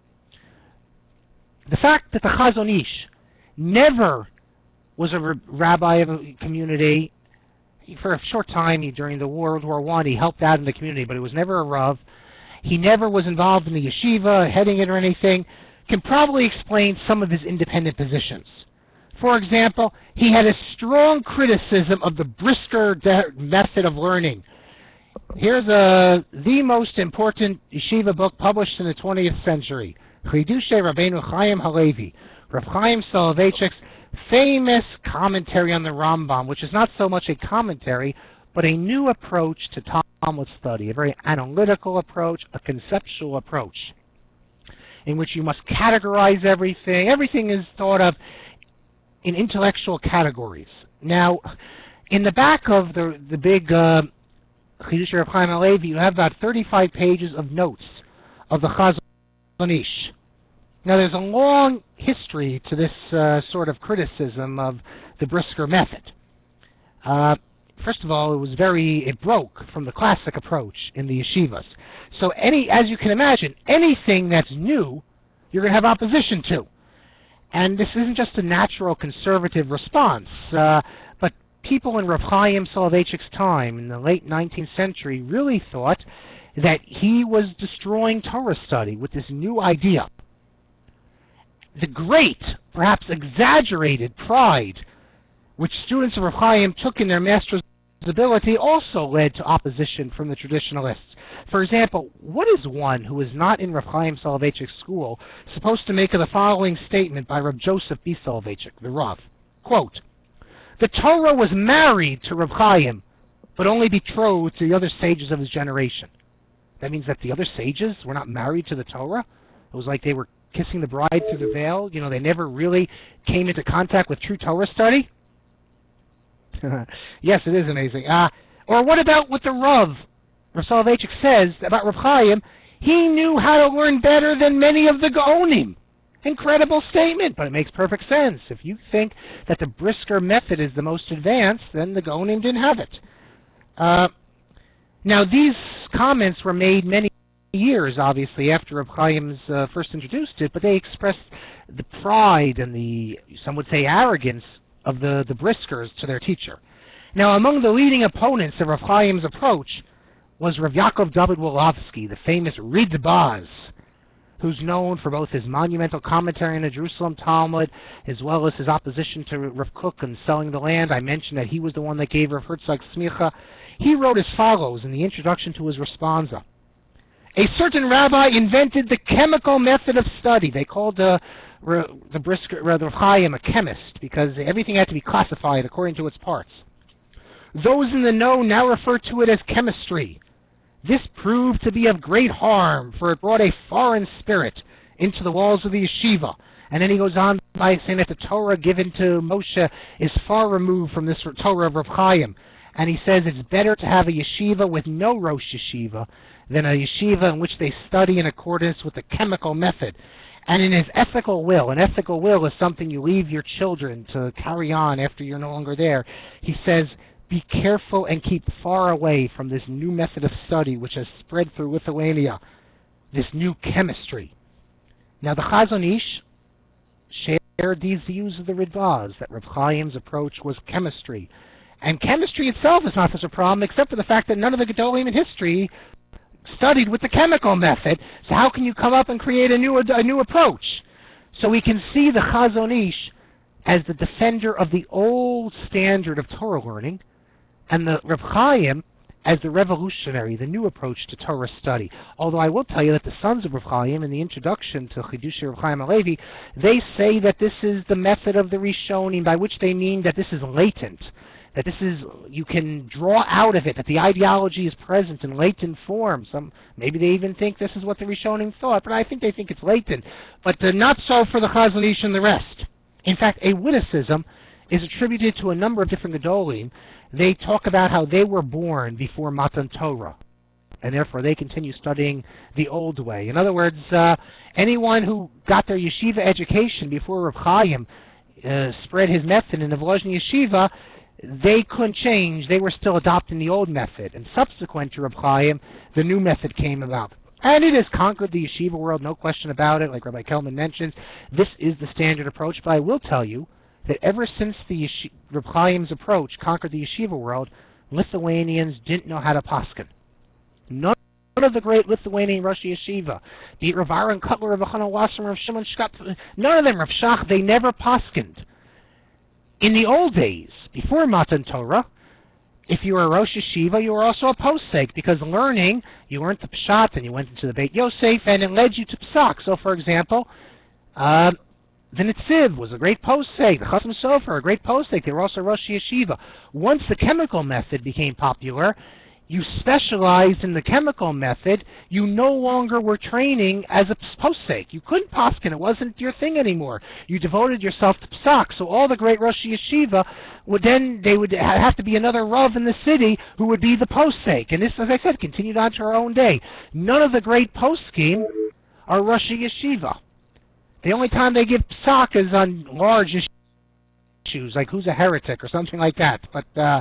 The fact that the Chazon Ish never was a rabbi of a community. For a short time, he, during the World War One, he helped out in the community, but he was never a Rav. He never was involved in the yeshiva, heading it or anything, can probably explain some of his independent positions. For example, he had a strong criticism of the Brisker de- method of learning. Here's a, the most important yeshiva book published in the twentieth century, Chidushe Rabbeinu Chaim Halevi, Rav Chaim Soloveitchik's famous commentary on the Rambam, which is not so much a commentary, but a new approach to Talmud study, a very analytical approach, a conceptual approach, in which you must categorize everything. Everything is thought of in intellectual categories. Now, in the back of the the big uh, Chidush Rav Chaim Halevi, you have about thirty-five pages of notes of the Chazon Ish. Now, there's a long history to this uh, sort of criticism of the Brisker method. Uh, first of all, it was very, it broke from the classic approach in the yeshivas. So any, as you can imagine, anything that's new, you're going to have opposition to. And this isn't just a natural conservative response, uh, but people in Rav Chaim Soloveitchik's time, in the late nineteenth century, really thought that he was destroying Torah study with this new idea. The great, perhaps exaggerated pride which students of Rav Chaim took in their master's ability also led to opposition from the traditionalists. For example, what is one who is not in Rav Chaim Soloveitchik's school supposed to make of the following statement by Rav Joseph B. Soloveitchik, the Rav? Quote, "The Torah was married to Rav Chaim, but only betrothed to the other sages of his generation." That means that the other sages were not married to the Torah? It was like they were kissing the bride through the veil. You know, they never really came into contact with true Torah study. Yes, it is amazing. Uh, or what about what the Rav, Rav Soloveitchik, says about Rav Chaim? He knew how to learn better than many of the Gaonim. Incredible statement, but it makes perfect sense. If you think that the Brisker method is the most advanced, then the Gaonim didn't have it. Uh, now, these comments were made many years, obviously, after Rav Chaim's uh, first introduced it, but they expressed the pride and the, some would say, arrogance of the, the Briskers to their teacher. Now, among the leading opponents of Rav Chaim's approach was Rav Yaakov David Wolofsky, the famous Ridbaz, who's known for both his monumental commentary on the Jerusalem Talmud, as well as his opposition to Rav Kook and selling the land. I mentioned that he was the one that gave Rav Herzog smicha. He wrote as follows in the introduction to his responsa. A certain rabbi invented the chemical method of study. They called uh, the Brisker, Rav Chaim a chemist because everything had to be classified according to its parts. Those in the know now refer to it as chemistry. This proved to be of great harm, for it brought a foreign spirit into the walls of the yeshiva. And then he goes on by saying that the Torah given to Moshe is far removed from this Torah of Rav Chaim. And he says it's better to have a yeshiva with no Rosh Yeshiva than a yeshiva in which they study in accordance with the chemical method. And in his ethical will, an ethical will is something you leave your children to carry on after you're no longer there. He says, be careful and keep far away from this new method of study which has spread through Lithuania, this new chemistry. Now the Chazon Ish shared these views of the Ridvaz, that Rav Chaim's approach was chemistry. And chemistry itself is not such a problem, except for the fact that none of the Gedolim in history studied with the chemical method. So how can you come up and create a new a new approach? So we can see the Chazon Ish as the defender of the old standard of Torah learning, and the Reb Chaim as the revolutionary, the new approach to Torah study. Although I will tell you that the sons of Reb Chaim, in the introduction to Chidushei Reb Chaim Halevi, they say that this is the method of the Rishonim, by which they mean that this is latent, that this is, you can draw out of it, that the ideology is present in latent form. Some, maybe they even think this is what the Rishonim thought, but I think they think it's latent. But uh, not so for the Chazon Ish and the rest. In fact, a witticism is attributed to a number of different Gedolim. They talk about how they were born before Matan Torah, and therefore they continue studying the old way. In other words, uh, anyone who got their yeshiva education before Reb Chaim uh, spread his method in the Volozhin Yeshiva, they couldn't change. They were still adopting the old method. And subsequent to Reb Chaim, the new method came about. And it has conquered the yeshiva world, no question about it. Like Rabbi Kelman mentions, this is the standard approach. But I will tell you that ever since the Yesh- Reb Chaim's approach conquered the yeshiva world, Lithuanians didn't know how to poskin. None of the great Lithuanian Rosh Yeshiva, be it Rav Aaron Kotler, Rav Chanan Wasserman, Rav Shimon Shkat, none of them, Rav Shach, they never poskined. In the old days, before Matan Torah, if you were a Rosh Yeshiva, you were also a posek, because learning, you learned the Pshat, and you went into the Beit Yosef, and it led you to Psak. So, for example, uh, the Netziv was a great posek, the Chasam Sofer, a great posek, they were also Rosh Yeshiva. Once the chemical method became popular, you specialized in the chemical method, you no longer were training as a posek. You couldn't poskin, it wasn't your thing anymore. You devoted yourself to Psak, so all the great Rosh Yeshiva would then, they would have to be another Rav in the city who would be the posek. And this, as I said, continued on to our own day. None of the great poskim are Rosh Yeshiva. The only time they give Psak is on large issues, like who's a heretic or something like that. But, uh,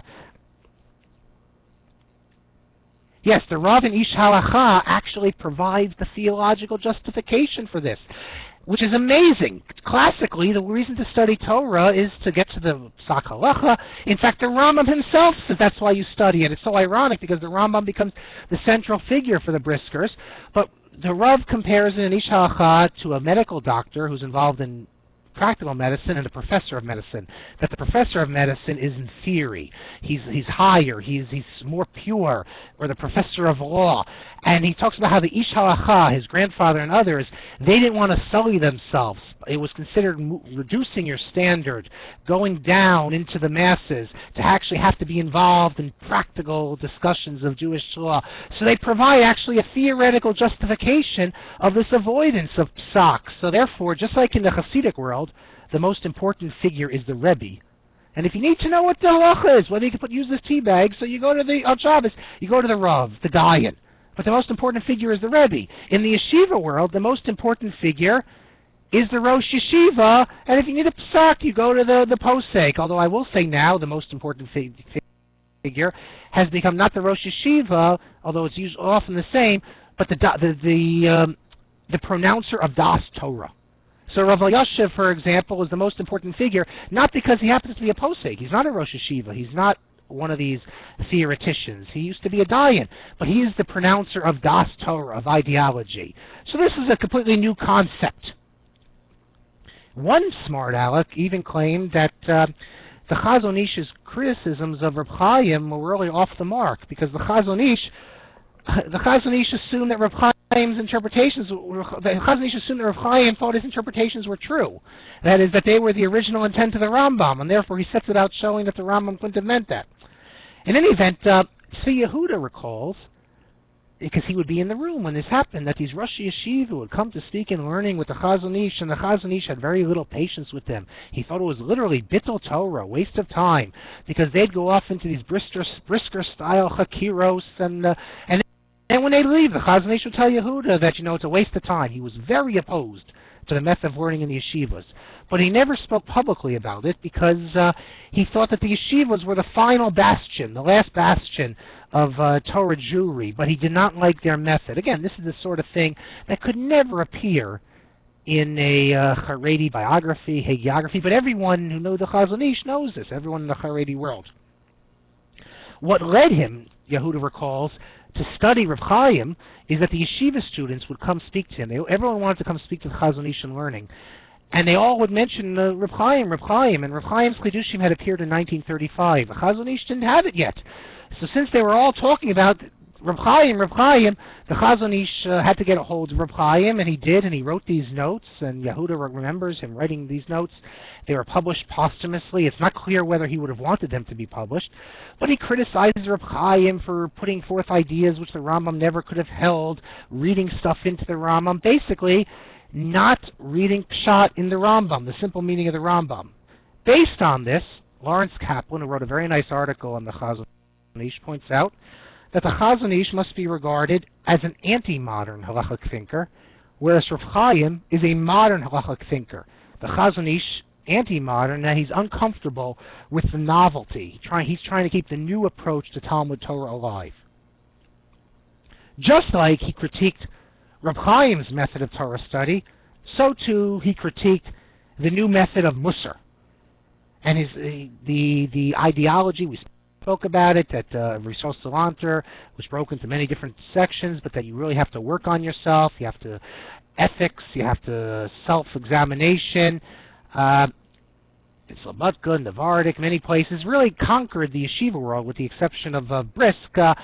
yes, the Rav in Ish Halacha actually provides the theological justification for this, which is amazing. Classically, the reason to study Torah is to get to the Psak Halacha. In fact, the Rambam himself says that's why you study it. It's so ironic because the Rambam becomes the central figure for the Briskers. But the Rav compares it in Ish Halacha to a medical doctor who's involved in practical medicine and a professor of medicine, that the professor of medicine is in theory. He's he's higher, he's he's more pure, or the professor of law. And he talks about how the Ish Halacha, his grandfather and others, they didn't want to sully themselves. It was considered reducing your standard, going down into the masses, to actually have to be involved in practical discussions of Jewish law. So they provide actually a theoretical justification of this avoidance of psak. So therefore, just like in the Hasidic world, the most important figure is the Rebbe. And if you need to know what the halacha is, whether you can put use this tea bag, so you go to the on Shabbos, you go to the Rav, the Dayan. But the most important figure is the Rebbe. In the yeshiva world, the most important figure is the Rosh Yeshiva, and if you need a psak, you go to the, the posek. Although I will say now, the most important fig- figure has become not the Rosh Yeshiva, although it's used often the same, but the the the, um, the pronouncer of Das Torah. So Rav Elyashiv, for example, is the most important figure, not because he happens to be a posek. He's not a Rosh Yeshiva. He's not one of these theoreticians. He used to be a Dayan, but he is the pronouncer of Das Torah, of ideology. So this is a completely new concept. One smart aleck even claimed that uh, the Chazon Ish's criticisms of Reb Chaim were really off the mark, because the Chazon Ish, the Chazon Ish assumed that Reb Chaim's interpretations, the Chazon Ish assumed that Reb Chaim thought his interpretations were true. That is, that they were the original intent of the Rambam, and therefore he sets it out showing that the Rambam couldn't have meant that. In any event, uh, Tzvi Yehuda recalls, because he would be in the room when this happened, that these Rosh Yeshiva would come to speak in learning with the Chazon Ish, and the Chazon Ish had very little patience with them. He thought it was literally bittul Torah, waste of time, because they'd go off into these brisker, brisker style chakiros, and uh, and and when they leave, the Chazon Ish would tell Yehuda that, you know, it's a waste of time. He was very opposed to the method of learning in the yeshivas. But he never spoke publicly about it because uh, he thought that the yeshivas were the final bastion, the last bastion of uh, Torah Jewry, but he did not like their method. Again, this is the sort of thing that could never appear in a uh, Haredi biography, hagiography, but everyone who knows the Chazon Ish knows this, everyone in the Haredi world. What led him, Yehuda recalls, to study Reb Chaim is that the yeshiva students would come speak to him. They, everyone wanted to come speak to the Chazon Ish in learning. And they all would mention uh, Reb Chaim, Reb Chaim, and Reb Chaim's Chidushim had appeared in nineteen thirty-five. The Chazon Ish didn't have it yet. So since they were all talking about Reb Chaim, Reb Chaim, the Chazon Ish uh, had to get a hold of Reb Chaim, and he did, and he wrote these notes, and Yehuda remembers him writing these notes. They were published posthumously. It's not clear whether he would have wanted them to be published, but he criticizes Reb Chaim for putting forth ideas which the Rambam never could have held, reading stuff into the Rambam, basically not reading Pshat in the Rambam, the simple meaning of the Rambam. Based on this, Lawrence Kaplan, who wrote a very nice article on the Chazon Ish, points out that the Chazon Ish must be regarded as an anti-modern halachic thinker, whereas Reb Chaim is a modern halachic thinker. The Chazon Ish, anti-modern, that he's uncomfortable with the novelty. Try, he's trying to keep the new approach to Talmud Torah alive. Just like he critiqued Reb Chaim's method of Torah study, so too he critiqued the new method of Musar. And his the the ideology, we spoke about it, that uh, Rishos Salanter was broken into many different sections, but that you really have to work on yourself, you have to ethics, you have to self-examination. Uh, in Slobodka, Navardik, many places, really conquered the yeshiva world with the exception of uh, Brisk. Uh,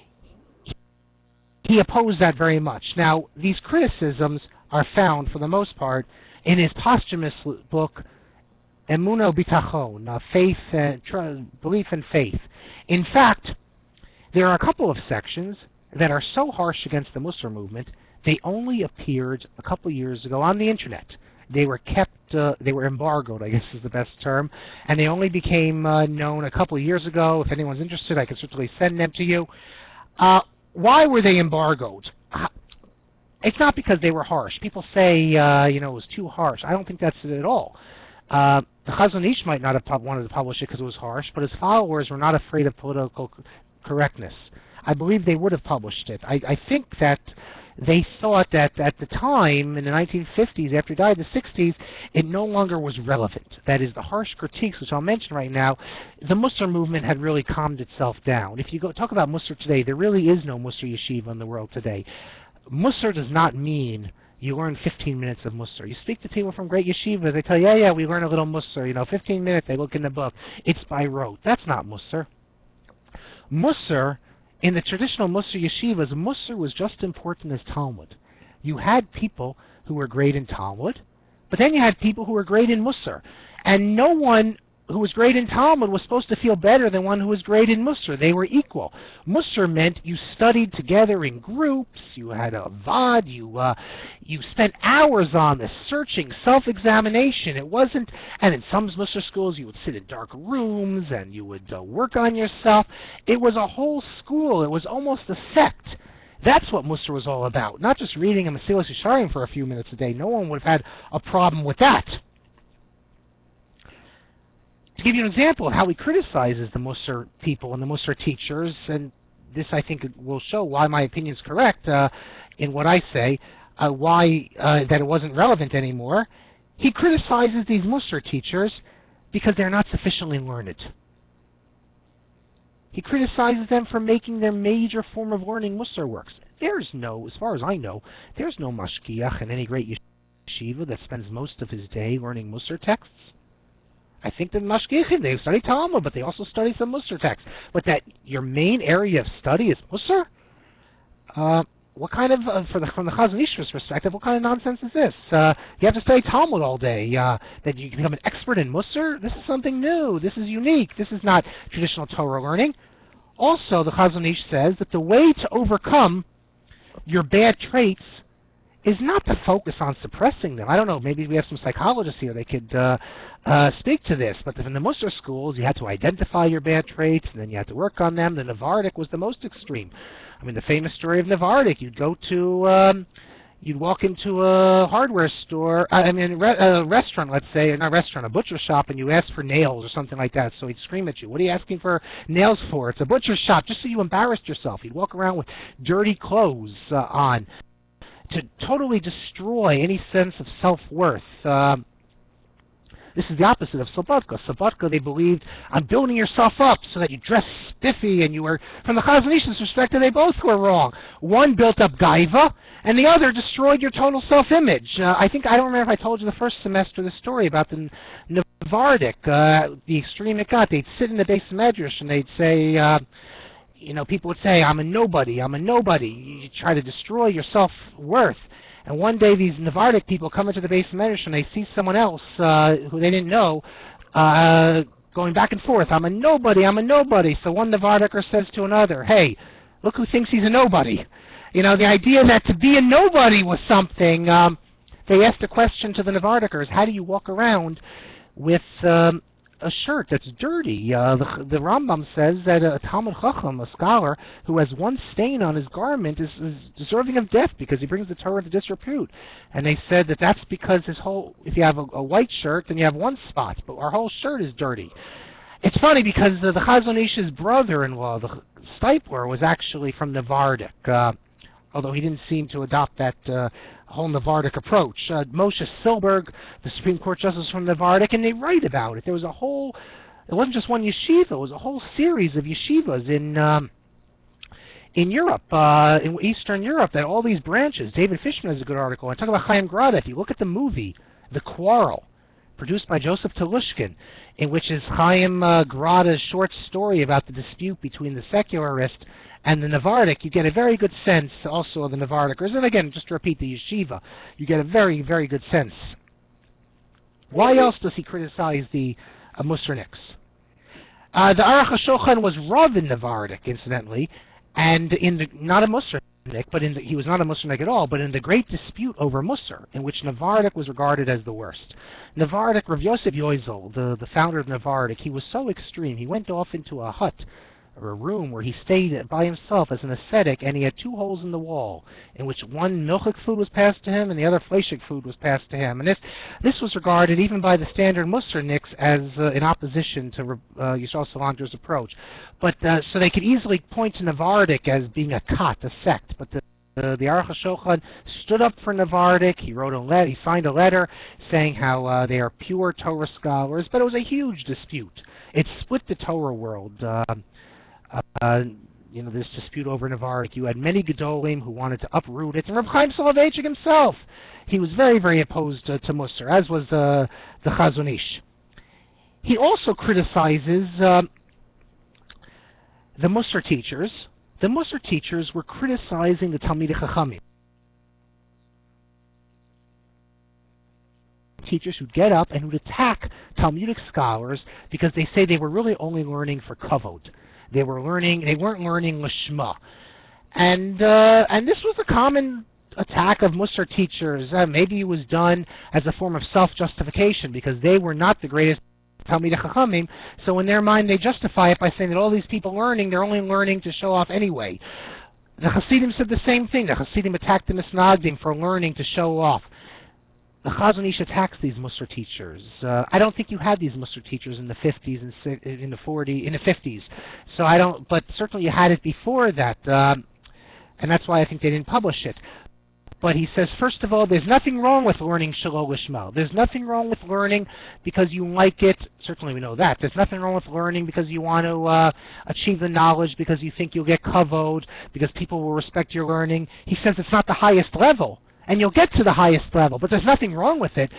he opposed that very much. Now, these criticisms are found, for the most part, in his posthumous book, Emuno Bitachon, uh, faith, and tr- belief and faith. In fact, there are a couple of sections that are so harsh against the Musar movement, they only appeared a couple of years ago on the internet. They were kept, uh, they were embargoed, I guess is the best term, and they only became uh, known a couple of years ago. If anyone's interested, I can certainly send them to you. Uh, why were they embargoed? It's not because they were harsh. People say, uh, you know, it was too harsh. I don't think that's it at all. Uh, the Chazon Ish might not have pub- wanted to publish it because it was harsh, but his followers were not afraid of political c- correctness. I believe they would have published it. I, I think that they thought that at the time, in the nineteen fifties, after he died in the sixties, it no longer was relevant. That is, the harsh critiques, which I'll mention right now, the Musar movement had really calmed itself down. If you go talk about Musar today, there really is no Musar yeshiva in the world today. Musar does not mean you learn fifteen minutes of Musar. You speak to people from great yeshivas, they tell you, yeah, yeah, we learn a little Musar, you know, fifteen minutes, they look in the book. It's by rote. That's not Musar. Musar, in the traditional Musar yeshivas, Musar was just as important as Talmud. You had people who were great in Talmud, but then you had people who were great in Musar. And no one who was great in Talmud was supposed to feel better than one who was great in Musar. They were equal. Musar meant you studied together in groups, you had a vad, you uh, you spent hours on this, searching, self-examination. It wasn't, and in some Musar schools you would sit in dark rooms and you would uh, work on yourself. It was a whole school. It was almost a sect. That's what Musar was all about, not just reading a Mesilas Yesharim for a few minutes a day. No one would have had a problem with that. To give you an example of how he criticizes the Musar people and the Musar teachers, and this I think will show why my opinion is correct uh, in what I say, uh, why uh, that it wasn't relevant anymore. He criticizes these Musar teachers because they're not sufficiently learned. He criticizes them for making their major form of learning Musar works. There's no, as far as I know, there's no mashgiach in any great yeshiva that spends most of his day learning Musar texts. I think the mashgichim, they study Talmud, but they also study some Musar texts. But that your main area of study is Musar? Uh, what kind of, uh, for the, from the Chazon Ish's perspective, what kind of nonsense is this? Uh, you have to study Talmud all day. Uh, that you can become an expert in Musar? This is something new. This is unique. This is not traditional Torah learning. Also, the Chazon Ish says that the way to overcome your bad traits is not to focus on suppressing them. I don't know, maybe we have some psychologists here, they could uh, uh, speak to this, but in the Musar schools, you had to identify your bad traits, and then you had to work on them. The Navardik was the most extreme. I mean, the famous story of Navardik, you'd go to, um, you'd walk into a hardware store, I mean, a restaurant, let's say, not a restaurant, a butcher shop, and you ask for nails or something like that, so he'd scream at you, what are you asking for nails for? It's a butcher shop, just so you embarrassed yourself. You'd walk around with dirty clothes uh, on, to totally destroy any sense of self-worth. Uh, this is the opposite of Slobodka. Slobodka, they believed, on building yourself up so that you dress spiffy, and you were, from the Chazon Ish's perspective, they both were wrong. One built up gaiva, and the other destroyed your total self-image. Uh, I think, I don't remember if I told you the first semester the story about the Navardic, uh, the extreme it got. They'd sit in the base medrash and they'd say, uh, you know, people would say, I'm a nobody, I'm a nobody. You try to destroy your self-worth. And one day these Navardic people come into the base medrash and they see someone else uh, who they didn't know uh, going back and forth. I'm a nobody, I'm a nobody. So one Navardiker says to another, hey, look who thinks he's a nobody. You know, the idea that to be a nobody was something. Um, they asked a question to the Navardikers, how do you walk around with um, a shirt that's dirty? Uh, the, the Rambam says that a Talmud Chacham, a scholar, who has one stain on his garment is, is deserving of death because he brings the Torah into disrepute. And they said that that's because his whole, if you have a, a white shirt, then you have one spot, but our whole shirt is dirty. It's funny because uh, the Chazon Ish's brother-in-law, the Steipler, was actually from Navardic, uh, although he didn't seem to adopt that uh, whole Navardic approach. Uh, Moshe Silberg, the Supreme Court Justice from Navardic, and they write about it. There was a whole, it wasn't just one yeshiva, it was a whole series of yeshivas in um, in Europe, uh, in Eastern Europe, that all these branches. David Fishman has a good article. I talk about Chaim Grada. If you look at the movie, The Quarrel, produced by Joseph Telushkin, in which is Chaim uh, Grada's short story about the dispute between the secularist and the Navardic, you get a very good sense also of the Navardikers. And again, just to repeat the yeshiva, you get a very, very good sense. Why else does he criticize the uh, Musarniks? Uh, the Aruch HaShulchan was Rav in Navardic, incidentally, and in the, not a Musarnik, but in the, he was not a Musarnik at all, but in the great dispute over Musar, in which Navardic was regarded as the worst. Navardic, Rav Yosef Yozel, the, the founder of Navardic, he was so extreme, he went off into a hut, or a room where he stayed by himself as an ascetic, and he had two holes in the wall, in which one milchik food was passed to him and the other fleshik food was passed to him. And this this was regarded, even by the standard Musarniks, as uh, in opposition to uh, Yisrael Salanter's approach. But uh, so they could easily point to Navardic as being a kat, a sect. But the uh, the Aruch HaShulchan stood up for Navardic. He wrote a letter. He signed a letter saying how uh, they are pure Torah scholars. But it was a huge dispute. It split the Torah world. Uh, Uh, you know, this dispute over Navardic. You had many Gedolim who wanted to uproot it. And Reb Chaim Soloveitchik himself, he was very, very opposed uh, to Musar, as was uh, the Chazon Ish. He also criticizes uh, the Musar teachers. The Musar teachers were criticizing the Talmidei Chachamim. Teachers who'd get up and who'd attack Talmudic scholars because they say they were really only learning for kavod. They were learning. They weren't learning lishma, and uh, and this was a common attack of Musar teachers. Uh, maybe it was done as a form of self-justification because they were not the greatest Talmidei Chachamim. So in their mind, they justify it by saying that all these people learning, they're only learning to show off anyway. The Hasidim said the same thing. The Hasidim attacked the Misnagdim for learning to show off. The Chazon Ish attacks these Musar teachers. Uh, I don't think you had these Musar teachers in the fifties and in the forties, in the fifties. So I don't, but certainly you had it before that, um, and that's why I think they didn't publish it. But he says, first of all, there's nothing wrong with learning Shalom Lishma. There's nothing wrong with learning because you like it. Certainly we know that. There's nothing wrong with learning because you want to uh, achieve the knowledge, because you think you'll get kavod, because people will respect your learning. He says it's not the highest level. And you'll get to the highest level, but there's nothing wrong with it.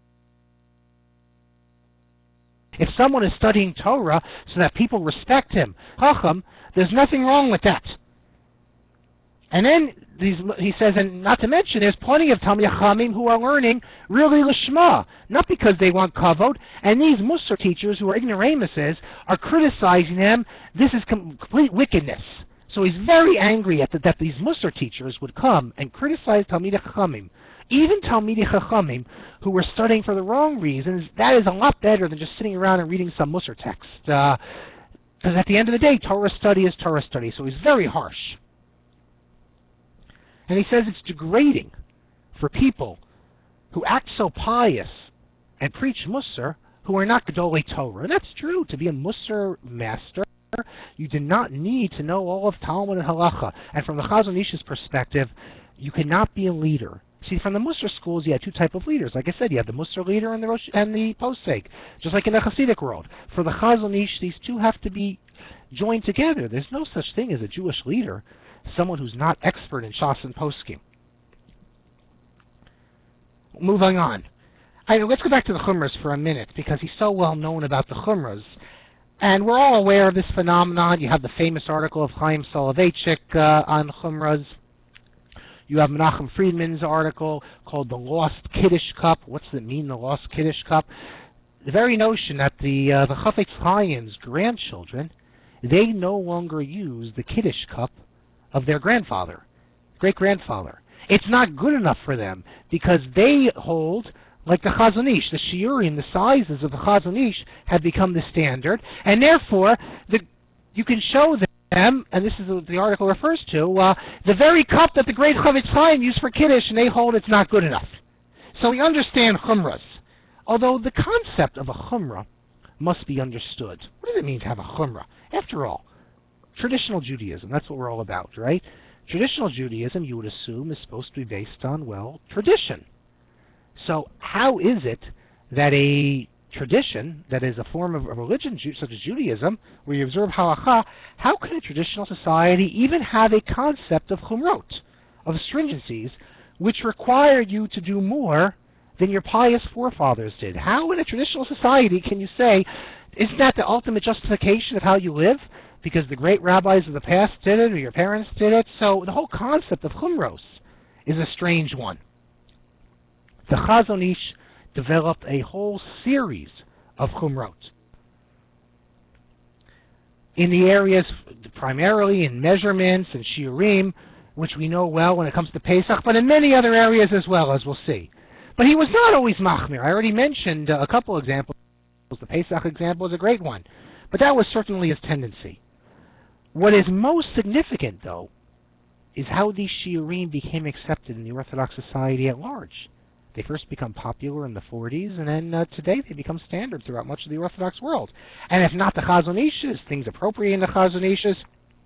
If someone is studying Torah so that people respect him, Chacham, there's nothing wrong with that. And then these, he says, and not to mention, there's plenty of Talmidei Chachamim who are learning really lishma, not because they want kavod. And these Musar teachers who are ignoramuses are criticizing them. This is complete wickedness. So he's very angry at the, that these Musar teachers would come and criticize Talmidei Chachamim. Even Talmidei Chachamim, who were studying for the wrong reasons, that is a lot better than just sitting around and reading some Musar text. Because uh, at the end of the day, Torah study is Torah study. So he's very harsh. And he says it's degrading for people who act so pious and preach Musar who are not Gedolei Torah. And that's true. To be a Musar master, you do not need to know all of Talmud and Halacha. And from the Chazon Ish's perspective, you cannot be a leader. See, from the Musar schools, you had two types of leaders. Like I said, you have the Musar leader and the Rosh, and the Posek, just like in the Hasidic world. For the Chazon Ish, these two have to be joined together. There's no such thing as a Jewish leader, someone who's not expert in Shas and Poskim. moving on. I, let's go back to the Chumras for a minute, because he's so well known about the Chumras. And we're all aware of this phenomenon. You have the famous article of Chaim Soloveitchik uh, on Chumras. You have Menachem Friedman's article called The Lost Kiddush Cup. What's it mean, the Lost Kiddush Cup? The very notion that the uh, the Chafetz Chaim's grandchildren, they no longer use the Kiddush cup of their grandfather, great-grandfather. It's not good enough for them, because they hold, like the Chazon Ish, the shiurim, the sizes of the Chazon Ish have become the standard, and therefore the, you can show them, and this is what the article refers to, uh, the very cup that the great Chafetz Chaim used for Kiddush, and they hold it's not good enough. So we understand Chumras. Although the concept of a chumrah must be understood. What does it mean to have a chumrah? After all, traditional Judaism, that's what we're all about, right? Traditional Judaism, you would assume, is supposed to be based on, well, tradition. So how is it that a tradition that is a form of a religion such as Judaism, where you observe halacha, how can a traditional society even have a concept of chumrot, of stringencies, which require you to do more than your pious forefathers did? How in a traditional society can you say, isn't that the ultimate justification of how you live? Because the great rabbis of the past did it, or your parents did it. So the whole concept of chumros is a strange one. The Chazon Ish developed a whole series of chumrot in the areas, primarily in measurements and shiurim, which we know well when it comes to Pesach, but in many other areas as well, as we'll see. But he was not always machmir. I already mentioned uh, a couple examples. The Pesach example is a great one. But that was certainly his tendency. What is most significant, though, is how these shiurim became accepted in the Orthodox society at large. They first become popular in the forties, and then uh, today they become standard throughout much of the Orthodox world. And if not the Chazon Ish's, things appropriating the Chazon Ish's,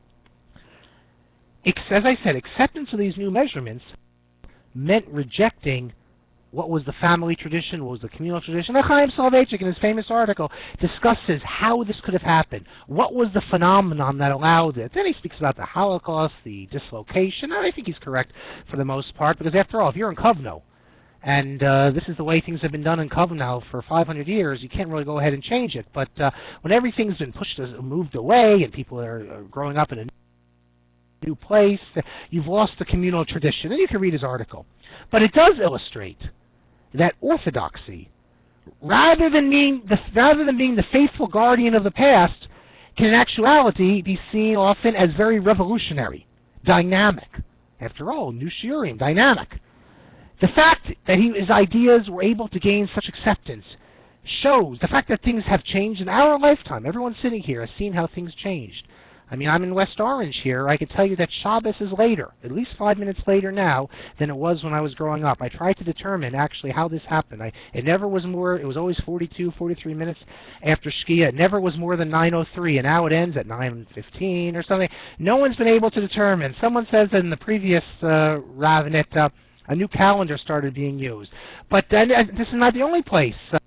as I said, acceptance of these new measurements meant rejecting what was the family tradition, what was the communal tradition. Chaim Soloveitchik, in his famous article, discusses how this could have happened. What was the phenomenon that allowed it? Then he speaks about the Holocaust, the dislocation, and I think he's correct for the most part, because after all, if you're in Kovno, and uh, this is the way things have been done in Kovno for five hundred years, you can't really go ahead and change it. But uh, when everything's been pushed, moved away, and people are, are growing up in a new place, you've lost the communal tradition. And you can read his article. But it does illustrate that orthodoxy, rather than being the, rather than being the faithful guardian of the past, can in actuality be seen often as very revolutionary, dynamic. After all, new shiurim, dynamic. The fact that he, his ideas were able to gain such acceptance shows the fact that things have changed in our lifetime. Everyone sitting here has seen how things changed. I mean, I'm in West Orange here. I could tell you that Shabbos is later, at least five minutes later now than it was when I was growing up. I tried to determine actually how this happened. I, it never was more, it was always forty-two, forty-three minutes after Shkia. It never was more than nine oh three, and now it ends at nine fifteen or something. No one's been able to determine. Someone says that in the previous uh, Ravenit, uh, a new calendar started being used. But uh, this is not the only place. Uh,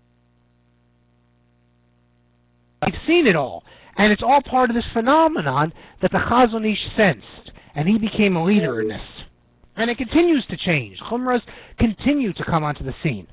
I've seen it all. And it's all part of this phenomenon that the Chazon Ish sensed, and he became a leader in this. And it continues to change. Chumras continue to come onto the scene.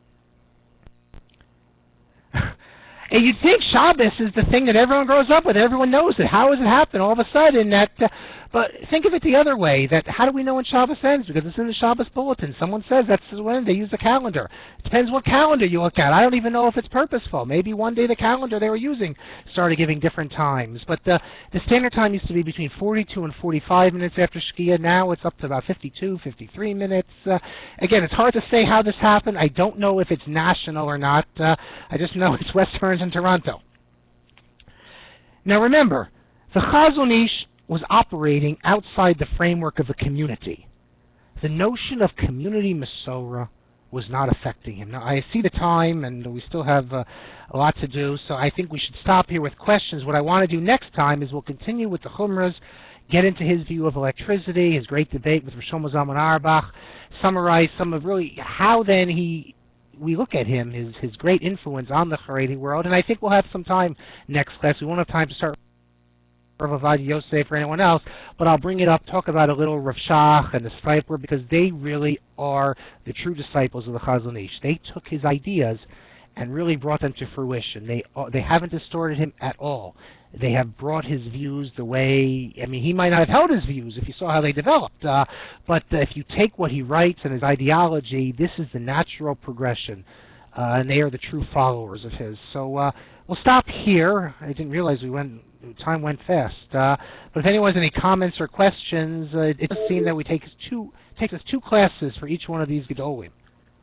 And you'd think Shabbos is the thing that everyone grows up with. Everyone knows it. How has it happened all of a sudden that... Uh, but think of it the other way, that how do we know when Shabbos ends? Because it's in the Shabbos bulletin. Someone says that's when they use the calendar. It depends what calendar you look at. I don't even know if it's purposeful. Maybe one day the calendar they were using started giving different times. But uh, the standard time used to be between forty-two and forty-five minutes after Shkia. Now it's up to about fifty-two, fifty-three minutes. Uh, again, it's hard to say how this happened. I don't know if it's national or not. Uh, I just know it's West Orange and Toronto. Now remember, the Chazon Ish was operating outside the framework of the community. The notion of community Masorah was not affecting him. Now, I see the time, and we still have uh, a lot to do, so I think we should stop here with questions. What I want to do next time is we'll continue with the Chumras, get into his view of electricity, his great debate with Rosh Shlomo Zalman Auerbach, summarize some of really how then he... we look at him, his his great influence on the Haredi world, and I think we'll have some time next class. We won't have time to start Rav Ovadia Yosef or anyone else, but I'll bring it up, talk about a little Rav Shach and the Steipler, because they really are the true disciples of the Chazon Ish. They took his ideas and really brought them to fruition. They uh, they haven't distorted him at all. They have brought his views the way, I mean, he might not have held his views if you saw how they developed, uh, but uh, if you take what he writes and his ideology, this is the natural progression, uh, and they are the true followers of his. So uh, we'll stop here. I didn't realize we went, time went fast. Uh, but if anyone has any comments or questions, uh, it does seem that we take two, take us two classes for each one of these Gedolim.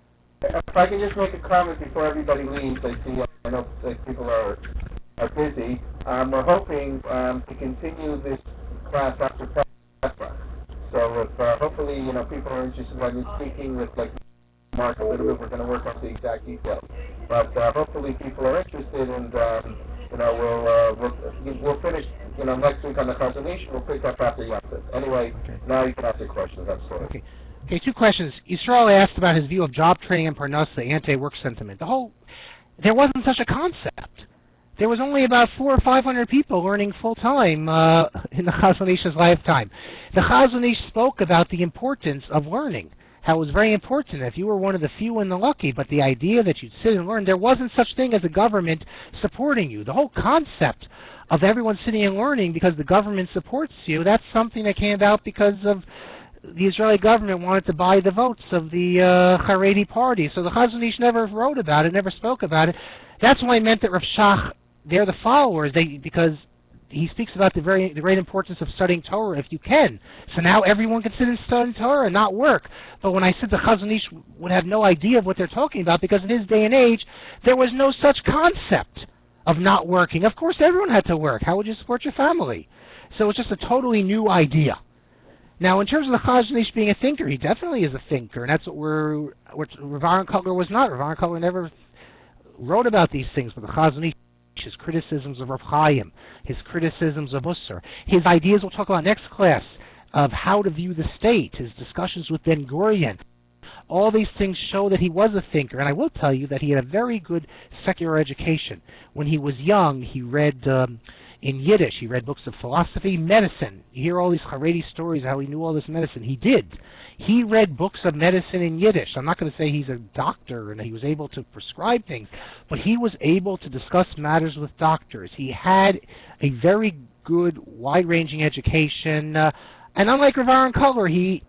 If I can just make a comment before everybody leaves, I see, I know that people are are busy. Um, we're hoping um, to continue this class after Pesach. So if uh, hopefully, you know, people are interested in speaking with, like, Mark a little bit, we're going to work on the exact details. But uh, hopefully people are interested, and, um, you know, we'll, uh, we'll, we'll finish, you know, next week on the Chazon Ish. We'll pick up after Yom Tov. Anyway, okay. Now you can ask your questions. I'm sorry. Okay. Okay, two questions. Yisrael asked about his view of job training and Parnassa, anti-work sentiment. The whole, there wasn't such a concept. There was only about four or five hundred people learning full-time uh, in the Chazon Ish's lifetime. The Chazon Ish spoke about the importance of learning, how it was very important if you were one of the few and the lucky, but the idea that you'd sit and learn, there wasn't such thing as a government supporting you. The whole concept of everyone sitting and learning because the government supports you, that's something that came about because of the Israeli government wanted to buy the votes of the uh, Haredi party. So the Chazon Ish never wrote about it, never spoke about it. That's why I meant that Rav Shach, they're the followers, they, because he speaks about the very the great importance of studying Torah if you can. So now everyone can sit and study Torah and not work. But when I said the Chazon Ish would have no idea of what they're talking about, because in his day and age, there was no such concept of not working. Of course, everyone had to work. How would you support your family? So it's just a totally new idea. Now, in terms of the Chazon Ish being a thinker, he definitely is a thinker, and that's what we're, what Rav Aaron Kotler was not. Rav Aaron Kotler never wrote about these things, but the Chazon Ish, his criticisms of Rav Chaim, his criticisms of Musar, his ideas we'll talk about next class of how to view the state, his discussions with Ben Gurion. All these things show that he was a thinker, and I will tell you that he had a very good secular education. When he was young, he read um, in Yiddish, he read books of philosophy, medicine. You hear all these Haredi stories, how he knew all this medicine. He did. He read books of medicine in Yiddish. I'm not going to say he's a doctor and he was able to prescribe things, but he was able to discuss matters with doctors. He had a very good, wide-ranging education, uh, and unlike Rav Aaron Kotler, he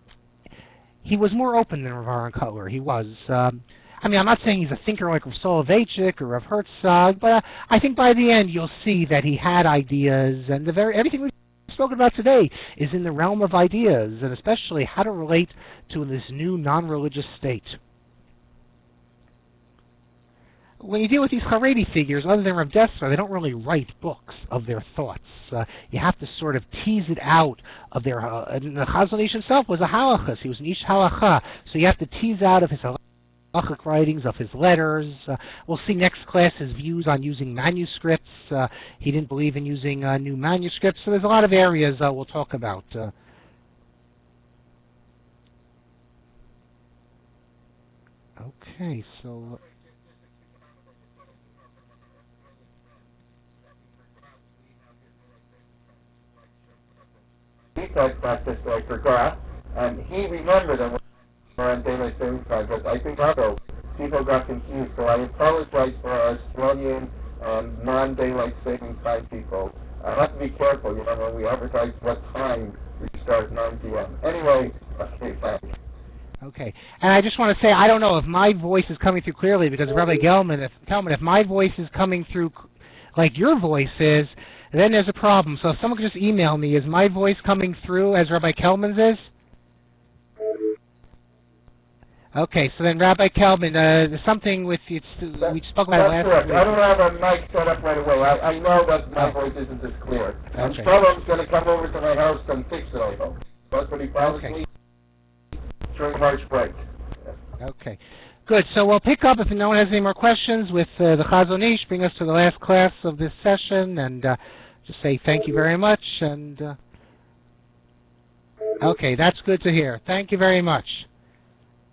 he was more open than Rav Aaron Kotler. He was. Um, I mean, I'm not saying he's a thinker like Rav Soloveitchik or Rav Herzog, but uh, I think by the end you'll see that he had ideas, and the very everything we spoken about today is in the realm of ideas, and especially how to relate to this new non-religious state. When you deal with these Haredi figures, other than Rav Dessler, they don't really write books of their thoughts. Uh, you have to sort of tease it out of their... Uh, and the Chazon Ish himself was a halachas. He was an ish halacha. So you have to tease out of his halachic writings, of his letters. Uh, we'll see next class his views on using manuscripts. Uh, he didn't believe in using uh, new manuscripts. So there's a lot of areas uh, we'll talk about. Uh, okay, so... He talked about this, I forgot, and he remembered them on daylight saving time, but I think also people got confused, so I apologize for our Australian and non-daylight saving time people. I have to be careful, you know, when we advertise what time we start, nine p.m. Anyway, okay, thanks. Okay, and I just want to say, I don't know if my voice is coming through clearly, because Rabbi Gelman, if, Gelman, if my voice is coming through like your voice is, then there's a problem. So if someone could just email me, is my voice coming through as Rabbi Kelman's is? Okay, so then Rabbi Kelman, uh, there's something with, it's, that, we spoke about last correct. week. I don't have a mic set up right away. I, I know that my oh. voice isn't as clear. Okay. And Shalom's going to come over to my house and fix it, I hope. That's what he promised okay. me during March break. Yeah. Okay. Good. So we'll pick up, if no one has any more questions, with uh, the Chazon Ish, bring us to the last class of this session, and uh, just say thank you very much. And uh, okay, that's good to hear. Thank you very much.